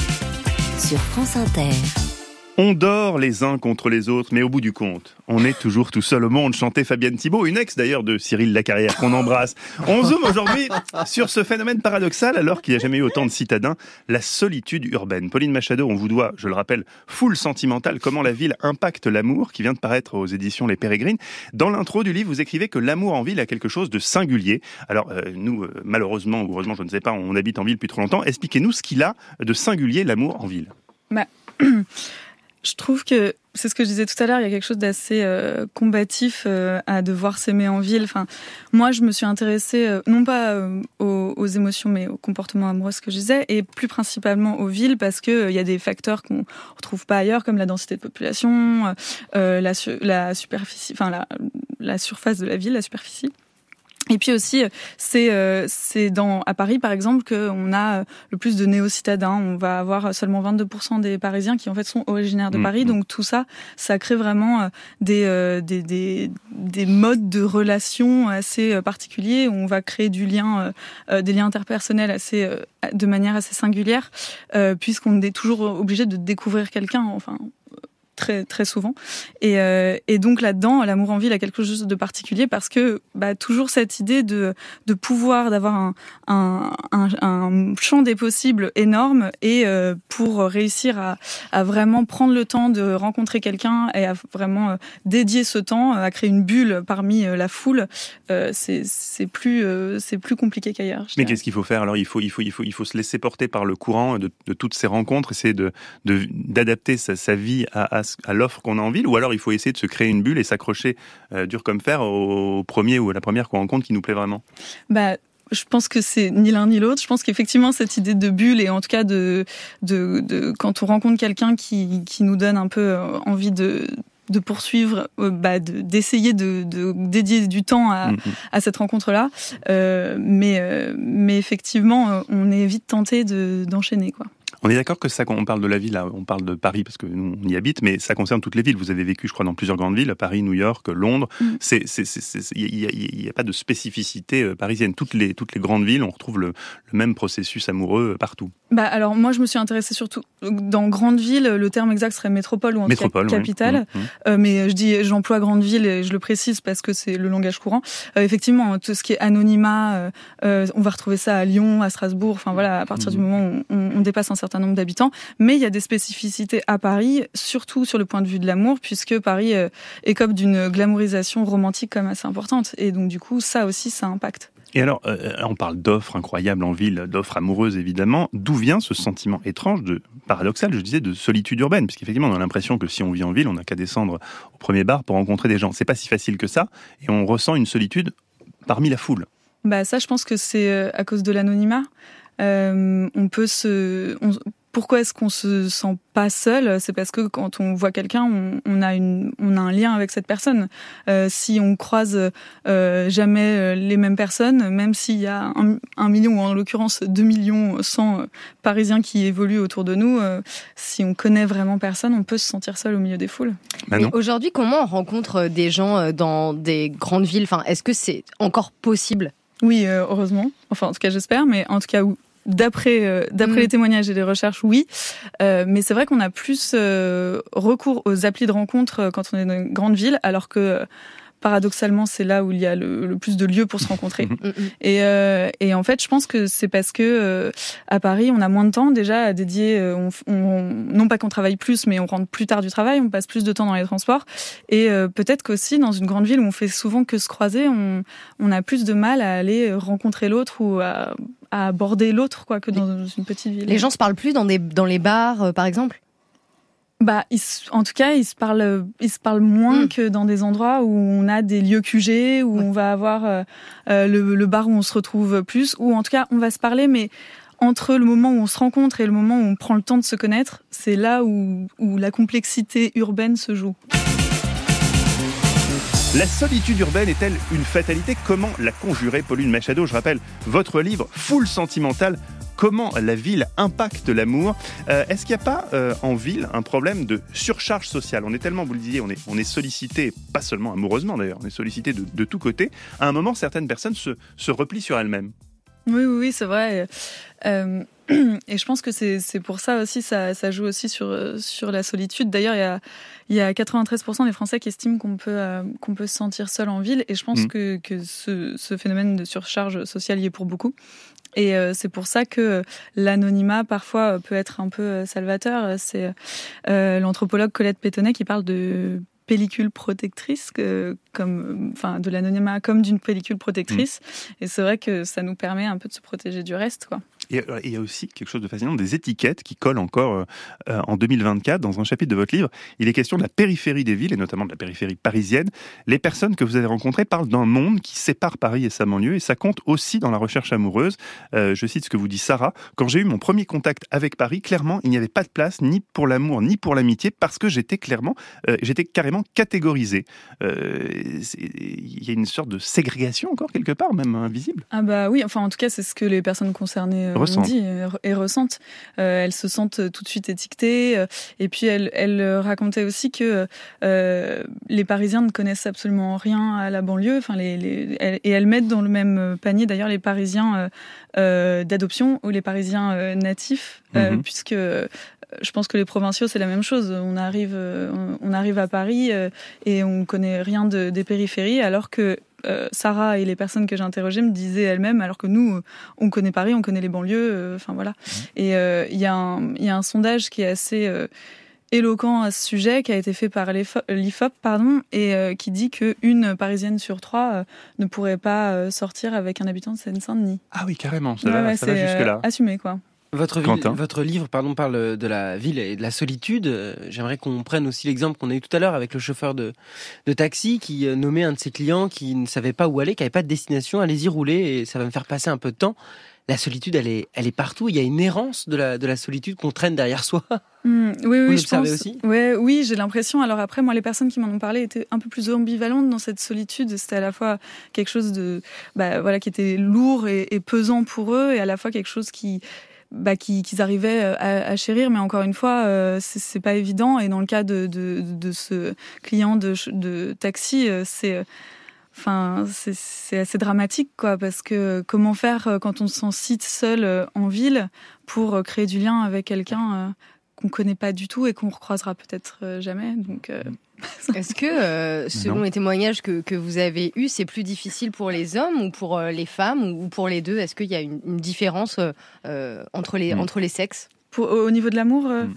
sur France Inter. On dort les uns contre les autres, mais au bout du compte, on est toujours tout seul au monde, chantait Fabienne Thibault, une ex d'ailleurs de Cyril Lacarrière, qu'on embrasse. On zoome aujourd'hui sur ce phénomène paradoxal, alors qu'il n'y a jamais eu autant de citadins, la solitude urbaine. Pauline Machado, on vous doit, je le rappelle, Foule sentimentale, comment la ville impacte l'amour, qui vient de paraître aux éditions Les Pérégrines. Dans l'intro du livre, vous écrivez que l'amour en ville a quelque chose de singulier. Alors, euh, nous, euh, malheureusement, ou heureusement, je ne sais pas, on habite en ville depuis trop longtemps. Expliquez-nous ce qu'il a de singulier, l'amour en ville. Bah... Je trouve que, c'est ce que je disais tout à l'heure, il y a quelque chose d'assez euh, combatif euh, à devoir s'aimer en ville. Enfin, moi, je me suis intéressée, euh, non pas euh, aux, aux émotions, mais au comportement amoureux, ce que je disais, et plus principalement aux villes, parce qu'il euh, y a des facteurs qu'on ne retrouve pas ailleurs, comme la densité de population, euh, la, su- la superficie, enfin la, la surface de la ville, la superficie. Et puis aussi, c'est euh, c'est dans à Paris par exemple qu'on a le plus de néo-citadins. On va avoir seulement vingt-deux pour cent des Parisiens qui en fait sont originaires de Paris. Mmh. Donc tout ça, ça crée vraiment des euh, des des des modes de relations assez particuliers où on va créer du lien, euh, des liens interpersonnels assez euh, de manière assez singulière, euh, puisqu'on est toujours obligé de découvrir quelqu'un. Enfin. Très, très souvent. Et, euh, et donc là-dedans, l'amour en ville a quelque chose de particulier parce que bah, toujours cette idée de, de pouvoir, d'avoir un, un, un, un champ des possibles énorme et euh, pour réussir à, à vraiment prendre le temps de rencontrer quelqu'un et à vraiment euh, dédier ce temps à créer une bulle parmi euh, la foule, euh, c'est, c'est, plus, euh, c'est plus compliqué qu'ailleurs. Mais dirais. Qu'est-ce qu'il faut faire ? Alors il faut, il, faut, il, faut, il faut se laisser porter par le courant de, de toutes ces rencontres, essayer de, de, d'adapter sa, sa vie à, à à l'offre qu'on a en ville, ou alors il faut essayer de se créer une bulle et s'accrocher euh, dur comme fer au premier ou à la première qu'on rencontre qui nous plaît vraiment. Bah, je pense que c'est ni l'un ni l'autre. Je pense qu'effectivement cette idée de bulle et en tout cas de, de, de quand on rencontre quelqu'un qui, qui nous donne un peu envie de de poursuivre, euh, bah, de, d'essayer de, de dédier du temps à, mmh. à cette rencontre-là. Euh, mais, euh, mais effectivement, on est vite tenté de, d'enchaîner, quoi. On est d'accord que ça, quand on parle de la ville, là, on parle de Paris parce que nous, on y habite, mais ça concerne toutes les villes. Vous avez vécu, je crois, dans plusieurs grandes villes, Paris, New York, Londres. Mm. C'est, c'est, c'est, c'est, il n'y a, a, a pas de spécificité parisienne. Toutes les, toutes les grandes villes, on retrouve le, le même processus amoureux partout. Bah, alors, moi, je me suis intéressée surtout dans grande ville. Le terme exact serait métropole ou en métropole, tout cas capitale. Oui. Mm. Euh, mais je dis, j'emploie grande ville et je le précise parce que c'est le langage courant. Euh, effectivement, tout ce qui est anonymat, euh, euh, on va retrouver ça à Lyon, à Strasbourg. Enfin voilà, à partir mm. du moment où on, on dépasse un certain nombre d'habitants. Mais il y a des spécificités à Paris, surtout sur le point de vue de l'amour, puisque Paris euh, écope d'une glamourisation romantique quand même assez importante. Et donc du coup, ça aussi, ça impacte. Et alors, euh, on parle d'offres incroyables en ville, d'offres amoureuses évidemment. D'où vient ce sentiment étrange, de paradoxal, je disais, de solitude urbaine? Puisqu'effectivement, on a l'impression que si on vit en ville, on n'a qu'à descendre au premier bar pour rencontrer des gens. C'est pas si facile que ça, et on ressent une solitude parmi la foule. Bah ça, je pense que c'est à cause de l'anonymat. Euh, on peut se... On... Pourquoi est-ce qu'on se sent pas seul? C'est parce que quand on voit quelqu'un, on, on a une, on a un lien avec cette personne. Euh, si on croise euh, jamais les mêmes personnes, même s'il y a un, un million ou en l'occurrence deux millions cent Parisiens qui évoluent autour de nous, euh, si on connaît vraiment personne, on peut se sentir seul au milieu des foules. Mais aujourd'hui, comment on rencontre des gens dans des grandes villes? Enfin, est-ce que c'est encore possible? Oui, euh, heureusement. Enfin, en tout cas, j'espère. Mais en tout cas, D'après, euh, d'après mmh. les témoignages et les recherches, oui. Euh, mais c'est vrai qu'on a plus euh, recours aux applis de rencontre quand on est dans une grande ville, alors que euh, paradoxalement, c'est là où il y a le, le plus de lieux pour se rencontrer. Mmh. Et, euh, et en fait, je pense que c'est parce que euh, à Paris, on a moins de temps déjà à dédier. On, on, non pas qu'on travaille plus, mais on rentre plus tard du travail, on passe plus de temps dans les transports. Et euh, peut-être qu'aussi, dans une grande ville où on fait souvent que se croiser, on, on a plus de mal à aller rencontrer l'autre ou à à aborder l'autre, quoi, que dans une petite ville. Les gens se parlent plus dans des dans les bars, euh, par exemple? Bah, ils, en tout cas, ils se parlent, ils se parlent moins mmh. que dans des endroits où on a des lieux Q G, où ouais. on va avoir euh, euh, le, le bar où on se retrouve plus, ou en tout cas, on va se parler, mais entre le moment où on se rencontre et le moment où on prend le temps de se connaître, c'est là où, où la complexité urbaine se joue. La solitude urbaine est-elle une fatalité? Comment la conjurer, Pauline Machado? Je rappelle votre livre Foule sentimentale, comment la ville impacte l'amour. Euh, est-ce qu'il n'y a pas euh, en ville un problème de surcharge sociale? On est tellement, vous le disiez, on est, on est sollicité, pas seulement amoureusement d'ailleurs, on est sollicité de, de tous côtés. À un moment, certaines personnes se, se replient sur elles-mêmes. Oui, oui, oui, c'est vrai. Euh, et je pense que c'est, c'est pour ça aussi, ça, ça joue aussi sur, sur la solitude. D'ailleurs, il y a, il y a quatre-vingt-treize pour cent des Français qui estiment qu'on peut, euh, qu'on peut se sentir seul en ville. Et je pense mmh. que, que ce, ce phénomène de surcharge sociale y est pour beaucoup. Et euh, c'est pour ça que l'anonymat, parfois, peut être un peu salvateur. C'est euh, l'anthropologue Colette Pétonnet qui parle de pellicule protectrice, que, comme, enfin, de l'anonymat comme d'une pellicule protectrice. Mmh. Et c'est vrai que ça nous permet un peu de se protéger du reste, quoi. Et il y a aussi quelque chose de fascinant, des étiquettes qui collent encore euh, en deux mille vingt-quatre. Dans un chapitre de votre livre, il est question de la périphérie des villes, et notamment de la périphérie parisienne. Les personnes que vous avez rencontrées parlent d'un monde qui sépare Paris et sa banlieue, et ça compte aussi dans la recherche amoureuse. Euh, je cite ce que vous dit Sarah. « Quand j'ai eu mon premier contact avec Paris, clairement, il n'y avait pas de place ni pour l'amour, ni pour l'amitié, parce que j'étais clairement, euh, j'étais carrément catégorisé. Euh, » Il y a une sorte de ségrégation encore quelque part, même invisible. Ah bah oui, enfin en tout cas, c'est ce que les personnes concernées on dit et ressentent. Euh, elles se sentent tout de suite étiquetées. Euh, et puis elle, elle racontait aussi que euh, les Parisiens ne connaissent absolument rien à la banlieue. Enfin, les, les, elles, et elles mettent dans le même panier d'ailleurs les Parisiens euh, euh, d'adoption ou les Parisiens euh, natifs, euh, mm-hmm. puisque euh, je pense que les provinciaux c'est la même chose. On arrive, euh, on, on arrive à Paris euh, et on connaît rien de, des périphéries, alors que Euh, Sarah et les personnes que j'ai interrogées me disaient elles-mêmes, alors que nous, on connaît Paris, on connaît les banlieues, enfin euh, voilà. Mmh. Et il euh, y, y a un sondage qui est assez euh, éloquent à ce sujet, qui a été fait par l'I F O P, pardon, et euh, qui dit qu'une Parisienne sur trois euh, ne pourrait pas euh, sortir avec un habitant de Seine-Saint-Denis. Ah oui, carrément, ça, ouais, va, ouais, ça va jusque-là. Euh, assumé, quoi. Votre, ville, votre livre pardon, parle de la ville et de la solitude. J'aimerais qu'on prenne aussi l'exemple qu'on a eu tout à l'heure avec le chauffeur de, de taxi qui nommait un de ses clients qui ne savait pas où aller, qui n'avait pas de destination. Allez-y rouler et ça va me faire passer un peu de temps. la solitude, elle est, elle est partout. Il y a une errance de la, de la solitude qu'on traîne derrière soi. Mmh, oui, oui, Vous je pense. aussi ouais, oui, j'ai l'impression. Alors après, moi, les personnes qui m'en ont parlé étaient un peu plus ambivalentes dans cette solitude. C'était à la fois quelque chose de, bah, voilà, qui était lourd et, et pesant pour eux, et à la fois quelque chose qui, bah, qui, qu'ils arrivaient à, à chérir. Mais encore une fois, euh, c'est, c'est pas évident. Et dans le cas de, de, de ce client de, de taxi, c'est Enfin, c'est, c'est assez dramatique, quoi, parce que comment faire quand on se sent si seul en ville pour créer du lien avec quelqu'un qu'on connaît pas du tout et qu'on recroisera peut-être jamais. Donc, euh... est-ce que, euh, selon non. les témoignages que, que vous avez eus, c'est plus difficile pour les hommes ou pour euh, les femmes ou pour les deux? Est-ce qu'il y a une, une différence euh, entre les mmh. entre les sexes? Pour, au niveau de l'amour, euh, mmh.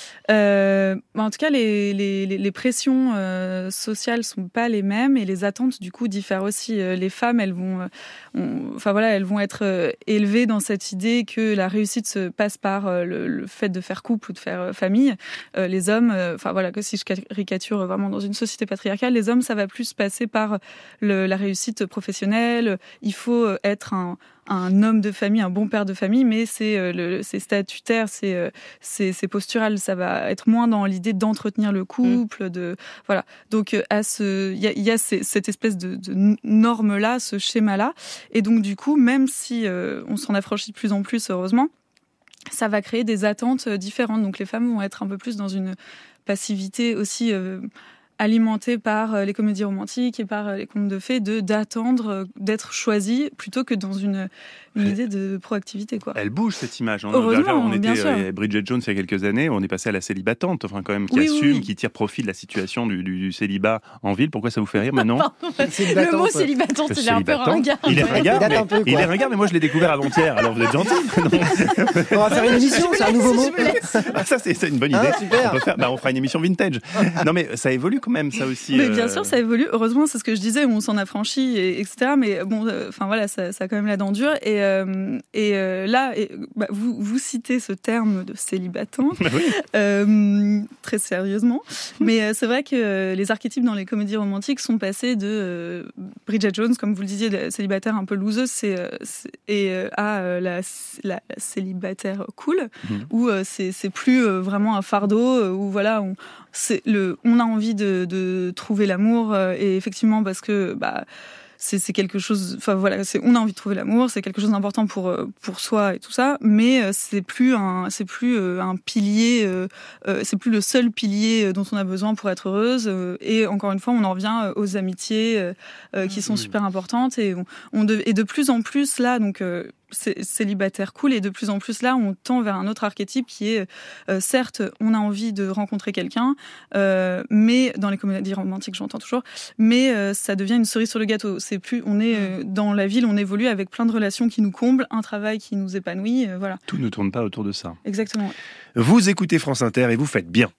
euh, en tout cas, les, les, les pressions euh, sociales sont pas les mêmes et les attentes du coup diffèrent aussi. Euh, les femmes, elles vont, euh, on, enfin voilà, elles vont être euh, élevées dans cette idée que la réussite se passe par euh, le, le fait de faire couple ou de faire euh, famille. Euh, les hommes, enfin euh, voilà, que si je caricature vraiment dans une société patriarcale, les hommes, ça va plus passer par le, la réussite professionnelle. Il faut être un un homme de famille, un bon père de famille, mais c'est, euh, le, c'est statutaire, c'est, euh, c'est, c'est postural. Ça va être moins dans l'idée d'entretenir le couple. De, voilà. Donc, il euh, y a, y a ces, cette espèce de, de norme-là, ce schéma-là. Et donc, du coup, même si euh, on s'en affranchit de plus en plus, heureusement, ça va créer des attentes différentes. Donc, les femmes vont être un peu plus dans une passivité aussi... Euh, alimenté par les comédies romantiques et par les contes de fées, de, d'attendre d'être choisi plutôt que dans une, une idée de proactivité, quoi. Elle bouge, cette image. On, Heureusement, on était euh, Bridget Jones il y a quelques années, on est passé à la célibatante, enfin quand même, qui oui, assume, oui, oui. qui tire profit de la situation du, du, du célibat en ville. Pourquoi ça vous fait rire maintenant? Le mot célibatante, il est un peu ringard. Il est ringard, mais, un peu, il est ringard, mais moi je l'ai découvert avant-hier, alors vous êtes gentil. On va faire une émission, c'est un nouveau mot. Ah, ça, c'est, c'est une bonne idée. Ah, super. On, peut faire, bah, on fera une émission vintage. Non, mais ça évolue quand même, ça aussi. Mais bien sûr, ça évolue. Heureusement, c'est ce que je disais, on s'en affranchit, et, etc. Mais bon, enfin euh, voilà, ça, ça a quand même la dent dure. Et, euh, et euh, là, et, bah, vous, vous citez ce terme de célibatante, oui. euh, très sérieusement. Mais euh, c'est vrai que euh, les archétypes dans les comédies romantiques sont passés de euh, Bridget Jones, comme vous le disiez, la célibataire un peu loseuse, c'est, euh, c'est, et euh, à euh, la, la célibataire cool, mmh. où euh, c'est, c'est plus euh, vraiment un fardeau, euh, où voilà, on, c'est le, on a envie de, de trouver l'amour, euh, et effectivement parce que bah c'est, c'est quelque chose, enfin voilà, c'est, on a envie de trouver l'amour, c'est quelque chose d'important pour pour soi et tout ça, mais c'est plus un c'est plus un pilier, euh, c'est plus le seul pilier dont on a besoin pour être heureuse. Euh, et encore une fois, on en revient aux amitiés euh, qui sont super importantes, et on, on de, et de plus en plus là, donc euh, célibataire cool, et de plus en plus là on tend vers un autre archétype qui est euh, certes on a envie de rencontrer quelqu'un, euh, mais dans les comédies romantiques j'entends toujours, mais euh, ça devient une cerise sur le gâteau. C'est plus, on est euh, dans la ville, on évolue avec plein de relations qui nous comblent, un travail qui nous épanouit, euh, voilà. Tout ne tourne pas autour de ça. Exactement. Vous écoutez France Inter et vous faites bien.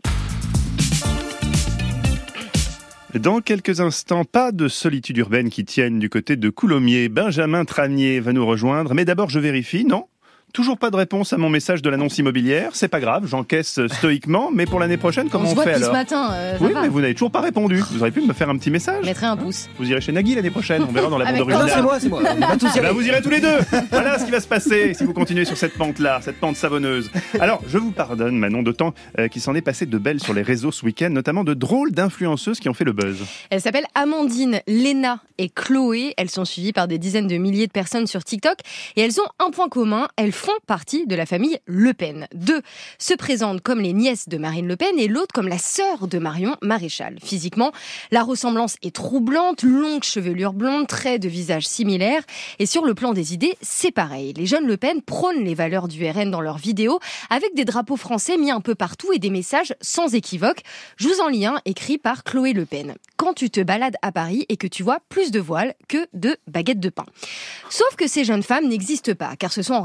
Dans quelques instants, pas de solitude urbaine qui tienne du côté de Coulommiers. Benjamin Tranier va nous rejoindre, mais d'abord je vérifie, non ? Toujours pas de réponse à mon message de l'annonce immobilière. C'est pas grave, j'encaisse stoïquement. Mais pour l'année prochaine, comment on, on fait alors? On se voit depuis ce matin. Euh, oui, va. mais vous n'avez toujours pas répondu. Vous auriez pu me faire un petit message. Je mettrai un pouce. Vous irez chez Nagui l'année prochaine. On verra dans la bande originale. originale. Non, c'est moi, c'est moi. On va tous y aller. Là, vous irez tous les deux. Voilà ce qui va se passer si vous continuez sur cette pente-là, cette pente savonneuse. Alors, je vous pardonne, Manon, d'autant euh, qu'il s'en est passé de belles sur les réseaux ce week-end, notamment de drôles d'influenceuses qui ont fait le buzz. Elles s'appellent Amandine, Léna et Chloé. Elles sont suivies par des dizaines de milliers de personnes sur TikTok. Et elles ont un point commun. Elles font partie de la famille Le Pen. Deux se présentent comme les nièces de Marine Le Pen et l'autre comme la sœur de Marion Maréchal. Physiquement, la ressemblance est troublante, longue chevelure blonde, traits de visage similaires. Et sur le plan des idées, c'est pareil. Les jeunes Le Pen prônent les valeurs du R N dans leurs vidéos avec des drapeaux français mis un peu partout et des messages sans équivoque. Je vous en lis un écrit par Chloé Le Pen. Quand tu te balades à Paris et que tu vois plus de voiles que de baguettes de pain. Sauf que ces jeunes femmes n'existent pas, car ce sont en réalité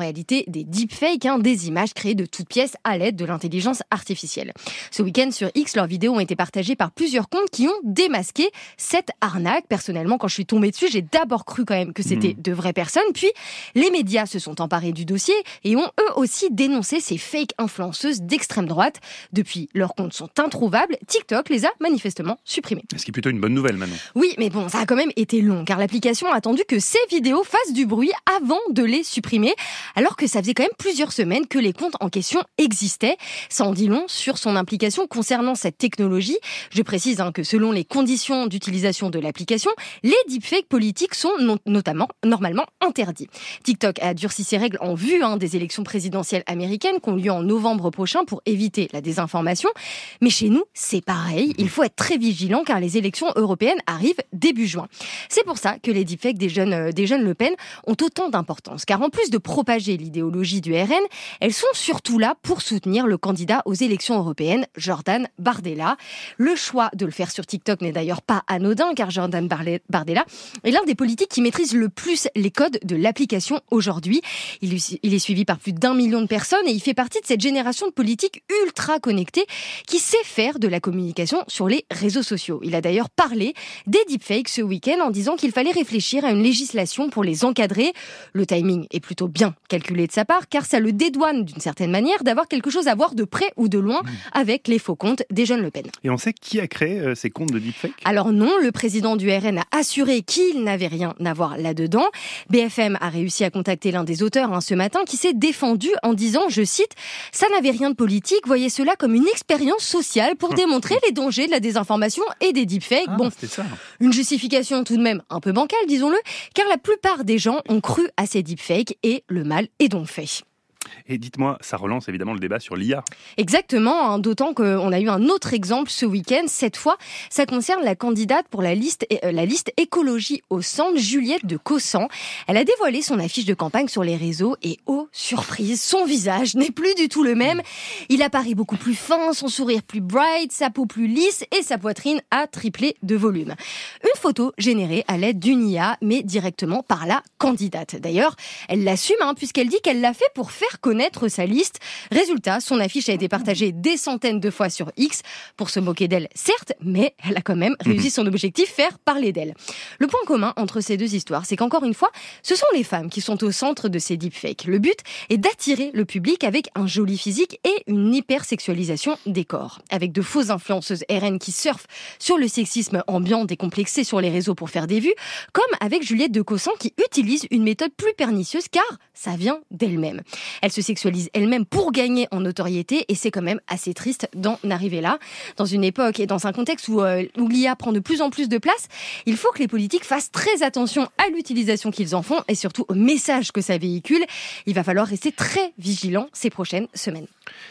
des deepfakes, hein, des images créées de toutes pièces à l'aide de l'intelligence artificielle. Ce week-end sur X, leurs vidéos ont été partagées par plusieurs comptes qui ont démasqué cette arnaque. Personnellement, quand je suis tombée dessus, j'ai d'abord cru quand même que c'était mmh. de vraies personnes. Puis, les médias se sont emparés du dossier et ont eux aussi dénoncé ces fake influenceuses d'extrême droite. Depuis, leurs comptes sont introuvables. TikTok les a manifestement supprimés. Ce qui est plutôt une bonne nouvelle maintenant. Oui, mais bon, ça a quand même été long, car l'application a attendu que ces vidéos fassent du bruit avant de les supprimer, alors que ça faisait quand même plusieurs semaines que les comptes en question existaient. Ça en dit long sur son implication concernant cette technologie. Je précise hein, que selon les conditions d'utilisation de l'application, les deepfakes politiques sont non- notamment normalement interdits. TikTok a durci ses règles en vue hein, des élections présidentielles américaines qui ont lieu en novembre prochain pour éviter la désinformation. Mais chez nous, c'est pareil. Il faut être très vigilant car les élections européennes arrivent début juin. C'est pour ça que les deepfakes des jeunes, euh, des jeunes Le Pen ont autant d'importance. Car en plus de propager l'idéologie du R N, elles sont surtout là pour soutenir le candidat aux élections européennes, Jordan Bardella. Le choix de le faire sur TikTok n'est d'ailleurs pas anodin car Jordan Bardella est l'un des politiques qui maîtrise le plus les codes de l'application aujourd'hui. Il est suivi par plus d'un million de personnes et il fait partie de cette génération de politiques ultra connectés qui sait faire de la communication sur les réseaux sociaux. Il a d'ailleurs parlé des deepfakes ce week-end en disant qu'il fallait réfléchir à une législation pour les encadrer. Le timing est plutôt bien calculé de sa part car ça le dédouane d'une certaine manière d'avoir quelque chose à voir de près ou de loin avec les faux comptes des jeunes Le Pen. Et on sait qui a créé euh, ces comptes de deepfake ? Alors non, le président du R N a assuré qu'il n'avait rien à voir là-dedans. B F M a réussi à contacter l'un des auteurs hein, ce matin qui s'est défendu en disant, je cite, « Ça n'avait rien de politique, voyez cela comme une expérience sociale pour démontrer les dangers de la désinformation et des deepfakes. » Ah, bon, ça. Une justification tout de même un peu bancale, disons-le, car la plupart des gens ont cru à ces deepfakes et le mal est donc fait. Et dites-moi, ça relance évidemment le débat sur l'I A. Exactement, hein, d'autant qu'on a eu un autre exemple ce week-end. Cette fois, ça concerne la candidate pour la liste, euh, la liste écologie au centre, Juliette de Cossan. Elle a dévoilé son affiche de campagne sur les réseaux et oh, surprise, son visage n'est plus du tout le même. Il apparaît beaucoup plus fin, son sourire plus bright, sa peau plus lisse et sa poitrine a triplé de volume. Une photo générée à l'aide d'une I A, mais directement par la candidate. D'ailleurs, elle l'assume hein, puisqu'elle dit qu'elle l'a fait pour faire connaître sa liste. Résultat, son affiche a été partagée des centaines de fois sur X pour se moquer d'elle, certes, mais elle a quand même réussi son objectif, faire parler d'elle. Le point commun entre ces deux histoires, c'est qu'encore une fois, ce sont les femmes qui sont au centre de ces deepfakes. Le but est d'attirer le public avec un joli physique et une hypersexualisation des corps. Avec de fausses influenceuses R N qui surfent sur le sexisme ambiant décomplexé sur les réseaux pour faire des vues, comme avec Juliette de Cossan qui utilise une méthode plus pernicieuse car ça vient d'elle-même. Elle se sexualise elle-même pour gagner en notoriété et c'est quand même assez triste d'en arriver là. Dans une époque et dans un contexte où, euh, où l'I A prend de plus en plus de place, il faut que les politiques fassent très attention à l'utilisation qu'ils en font et surtout au message que ça véhicule. Il va falloir rester très vigilant ces prochaines semaines.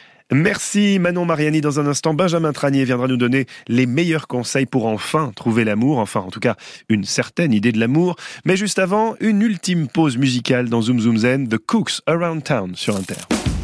Merci Manon Mariani. Dans un instant, Benjamin Tranier viendra nous donner les meilleurs conseils pour enfin trouver l'amour, enfin en tout cas une certaine idée de l'amour. Mais juste avant, une ultime pause musicale dans Zoom Zoom Zen, The Cooks Around Town sur Inter.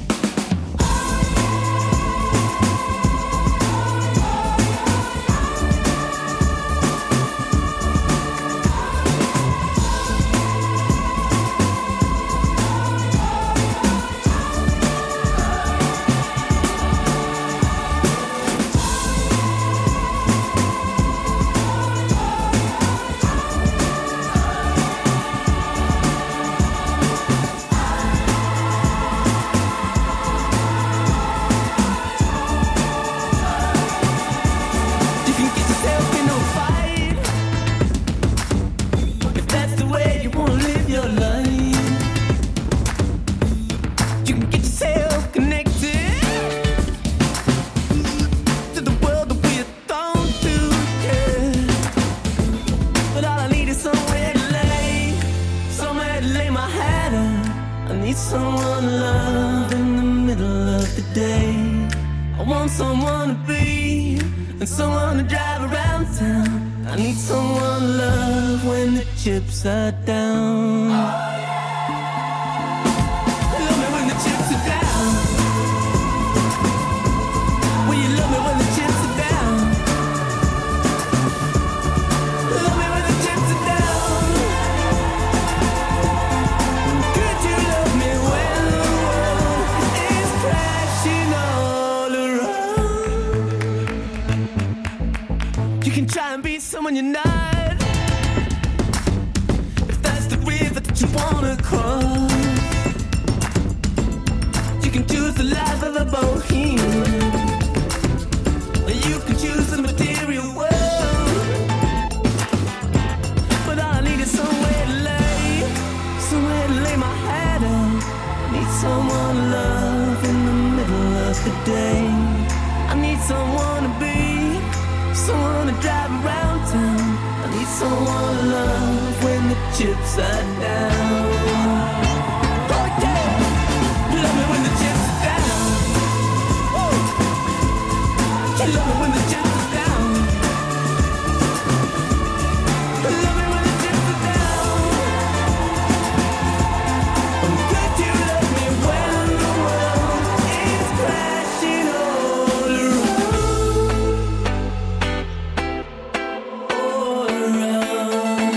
Upside down. Love me when the chips are down. Will you love me when the chips are down? Love me when the chips are down. Could you love me when the try and be someone you're not. If that's the river that you wanna cross, you can choose the life of a bohemian, or you can choose the material world. But all I need is somewhere to lay, somewhere to lay my head at. I need someone to love in the middle of the day. I need someone to be, someone to drive around town. I need someone to love when the chips are down. Oh yeah, love me when the chips are down. Woo. You love me when the chips are down. Love me when the chips are down. Oh, could you love me when the world is crashing all around? All around.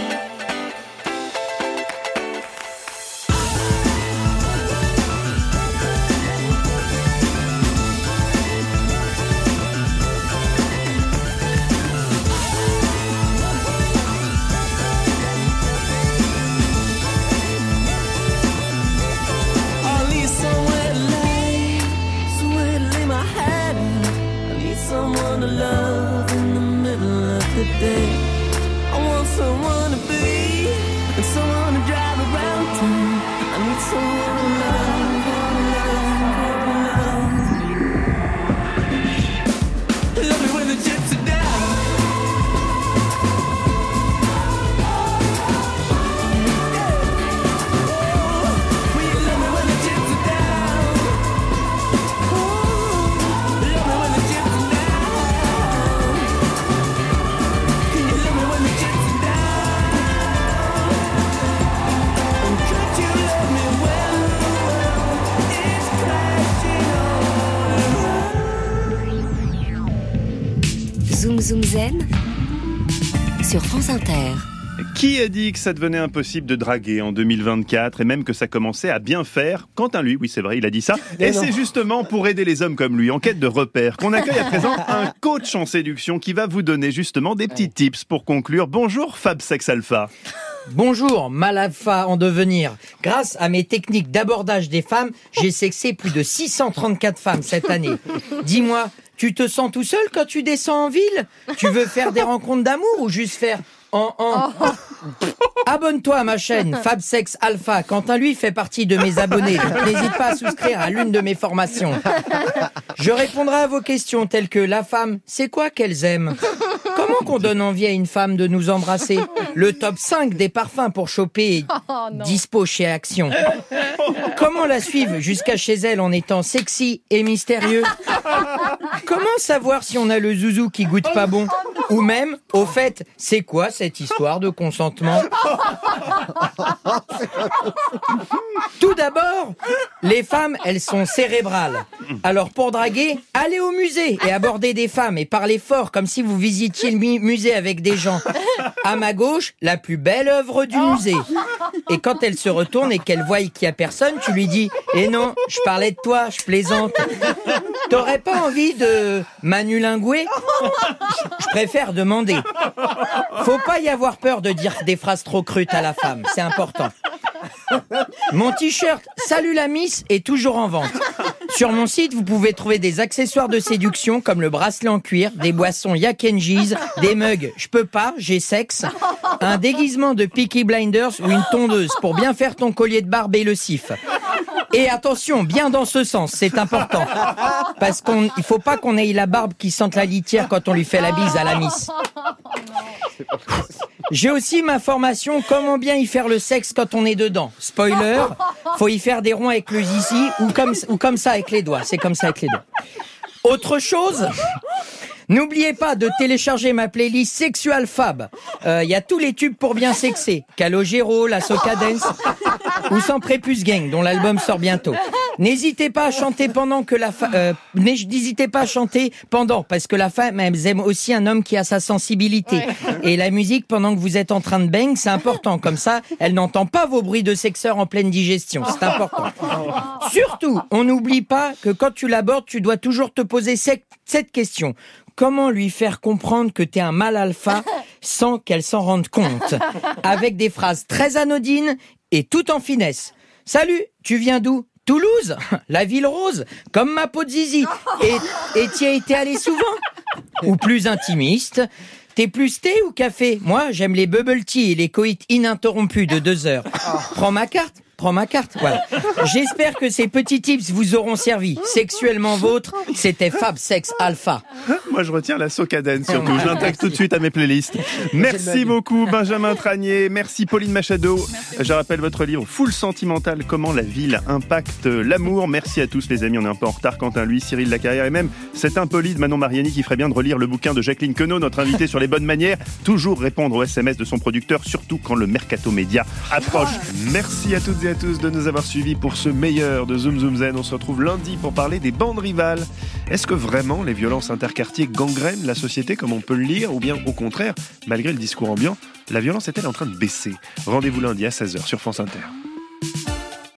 I need somewhere to lay, somewhere to lay my head at. I need someone to love in the middle of the day. I want someone to be, and someone to drive around town. I need someone to love, love, love. Love me when the chips are down. Will you love me when the chips are down? Love me when the chips are down. Can you love me when the chips are down? And could you love me when the world is crashing all around? Zoom Zoom Zen sur France Inter. Qui a dit que ça devenait impossible de draguer en deux mille vingt-quatre et même que ça commençait à bien faire? Quentin, lui, oui c'est vrai, il a dit ça. Et, et c'est justement pour aider les hommes comme lui, en quête de repères, qu'on accueille à présent un coach en séduction qui va vous donner justement des petits tips pour conclure. Bonjour Fab Sex Alpha. Bonjour, Malalpha en devenir. Grâce à mes techniques d'abordage des femmes, j'ai sexé plus de six cent trente-quatre femmes cette année. Dis-moi, tu te sens tout seul quand tu descends en ville? Tu veux faire des rencontres d'amour ou juste faire en en? Abonne-toi à ma chaîne Fab Sex Alpha. Quentin lui fait partie de mes abonnés. Donc n'hésite pas à souscrire à l'une de mes formations. Je répondrai à vos questions telles que la femme, c'est quoi qu'elles aiment? Comment qu'on donne envie à une femme de nous embrasser? Le top cinq des parfums pour choper Oh, non. dispo chez Action. Comment la suivre jusqu'à chez elle en étant sexy et mystérieux? Comment savoir si on a le zouzou qui goûte pas bon? Ou même, au fait, c'est quoi cette histoire de consentement? Tout d'abord, les femmes, elles sont cérébrales. Alors pour draguer, allez au musée et abordez des femmes et parlez fort comme si vous visitiez le mu- musée avec des gens. À ma gauche, la plus belle œuvre du musée. Et quand elle se retourne et qu'elle voit qu'il y a personne, tu lui dis « Eh non, je parlais de toi, je plaisante. » T'aurais pas envie de manulinguer? Je préfère demander. Faut pas y avoir peur de dire des phrases trop crutes à la femme, c'est important. Mon t-shirt « Salut la Miss » est toujours en vente. Sur mon site, vous pouvez trouver des accessoires de séduction comme le bracelet en cuir, des boissons Yak and G's, des mugs « Je peux pas, j'ai sexe », un déguisement de Peaky Blinders ou une tondeuse pour bien faire ton collier de barbe et le cif. Et attention, bien dans ce sens, c'est important. Parce qu'on, il faut pas qu'on ait la barbe qui sente la litière quand on lui fait la bise à la Miss. J'ai aussi ma formation comment bien y faire le sexe quand on est dedans. Spoiler, faut y faire des ronds avec le zizi ou comme, ou comme ça avec les doigts. C'est comme ça avec les doigts. Autre chose, n'oubliez pas de télécharger ma playlist Sexual Fab. Il euh, y a tous les tubes pour bien sexer. Calogero, la Soca Dance ou Sans Prépuce Gang, dont l'album sort bientôt. N'hésitez pas à chanter pendant que la fa- euh, n'hésitez pas à chanter pendant, parce que la femme, elle aime aussi un homme qui a sa sensibilité. Ouais. Et la musique, pendant que vous êtes en train de bang, c'est important. Comme ça, elle n'entend pas vos bruits de sexeur en pleine digestion. C'est important. Surtout, on n'oublie pas que quand tu l'abordes, tu dois toujours te poser cette, cette question. comment lui faire comprendre que t'es un mâle alpha sans qu'elle s'en rende compte? Avec des phrases très anodines et tout en finesse. Salut, tu viens d'où? Toulouse, la ville rose, comme ma peau de zizi. Et, et t'y as été allé souvent? Ou plus intimiste, t'es plus thé ou café? Moi, j'aime les bubble tea et les coïts ininterrompus de deux heures. Prends ma carte, prends ma carte, voilà. J'espère que ces petits tips vous auront servi. Sexuellement vôtre, c'était Fab Sex Alpha. Moi, je retiens la socadène surtout. Je l'intègre tout de suite à mes playlists. Merci beaucoup, Benjamin Tranier. Merci, Pauline Machado. Je rappelle votre livre Full Sentimental, comment la ville impacte l'amour. Merci à tous, les amis. On est un peu en retard. Quentin, lui, Cyril Lacarrière et même cet impoli de Manon Mariani qui ferait bien de relire le bouquin de Jacqueline Queneau, notre invitée sur les bonnes manières. Toujours répondre aux S M S de son producteur, surtout quand le mercato média approche. Merci à toutes et à tous de nous avoir suivis pour ce meilleur de Zoom Zoom Zen. On se retrouve lundi pour parler des bandes rivales. Est-ce que vraiment les violences interquartiers gangrènent la société comme on peut le lire, ou bien au contraire, malgré le discours ambiant, la violence est-elle en train de baisser? Rendez-vous lundi à seize heures sur France Inter.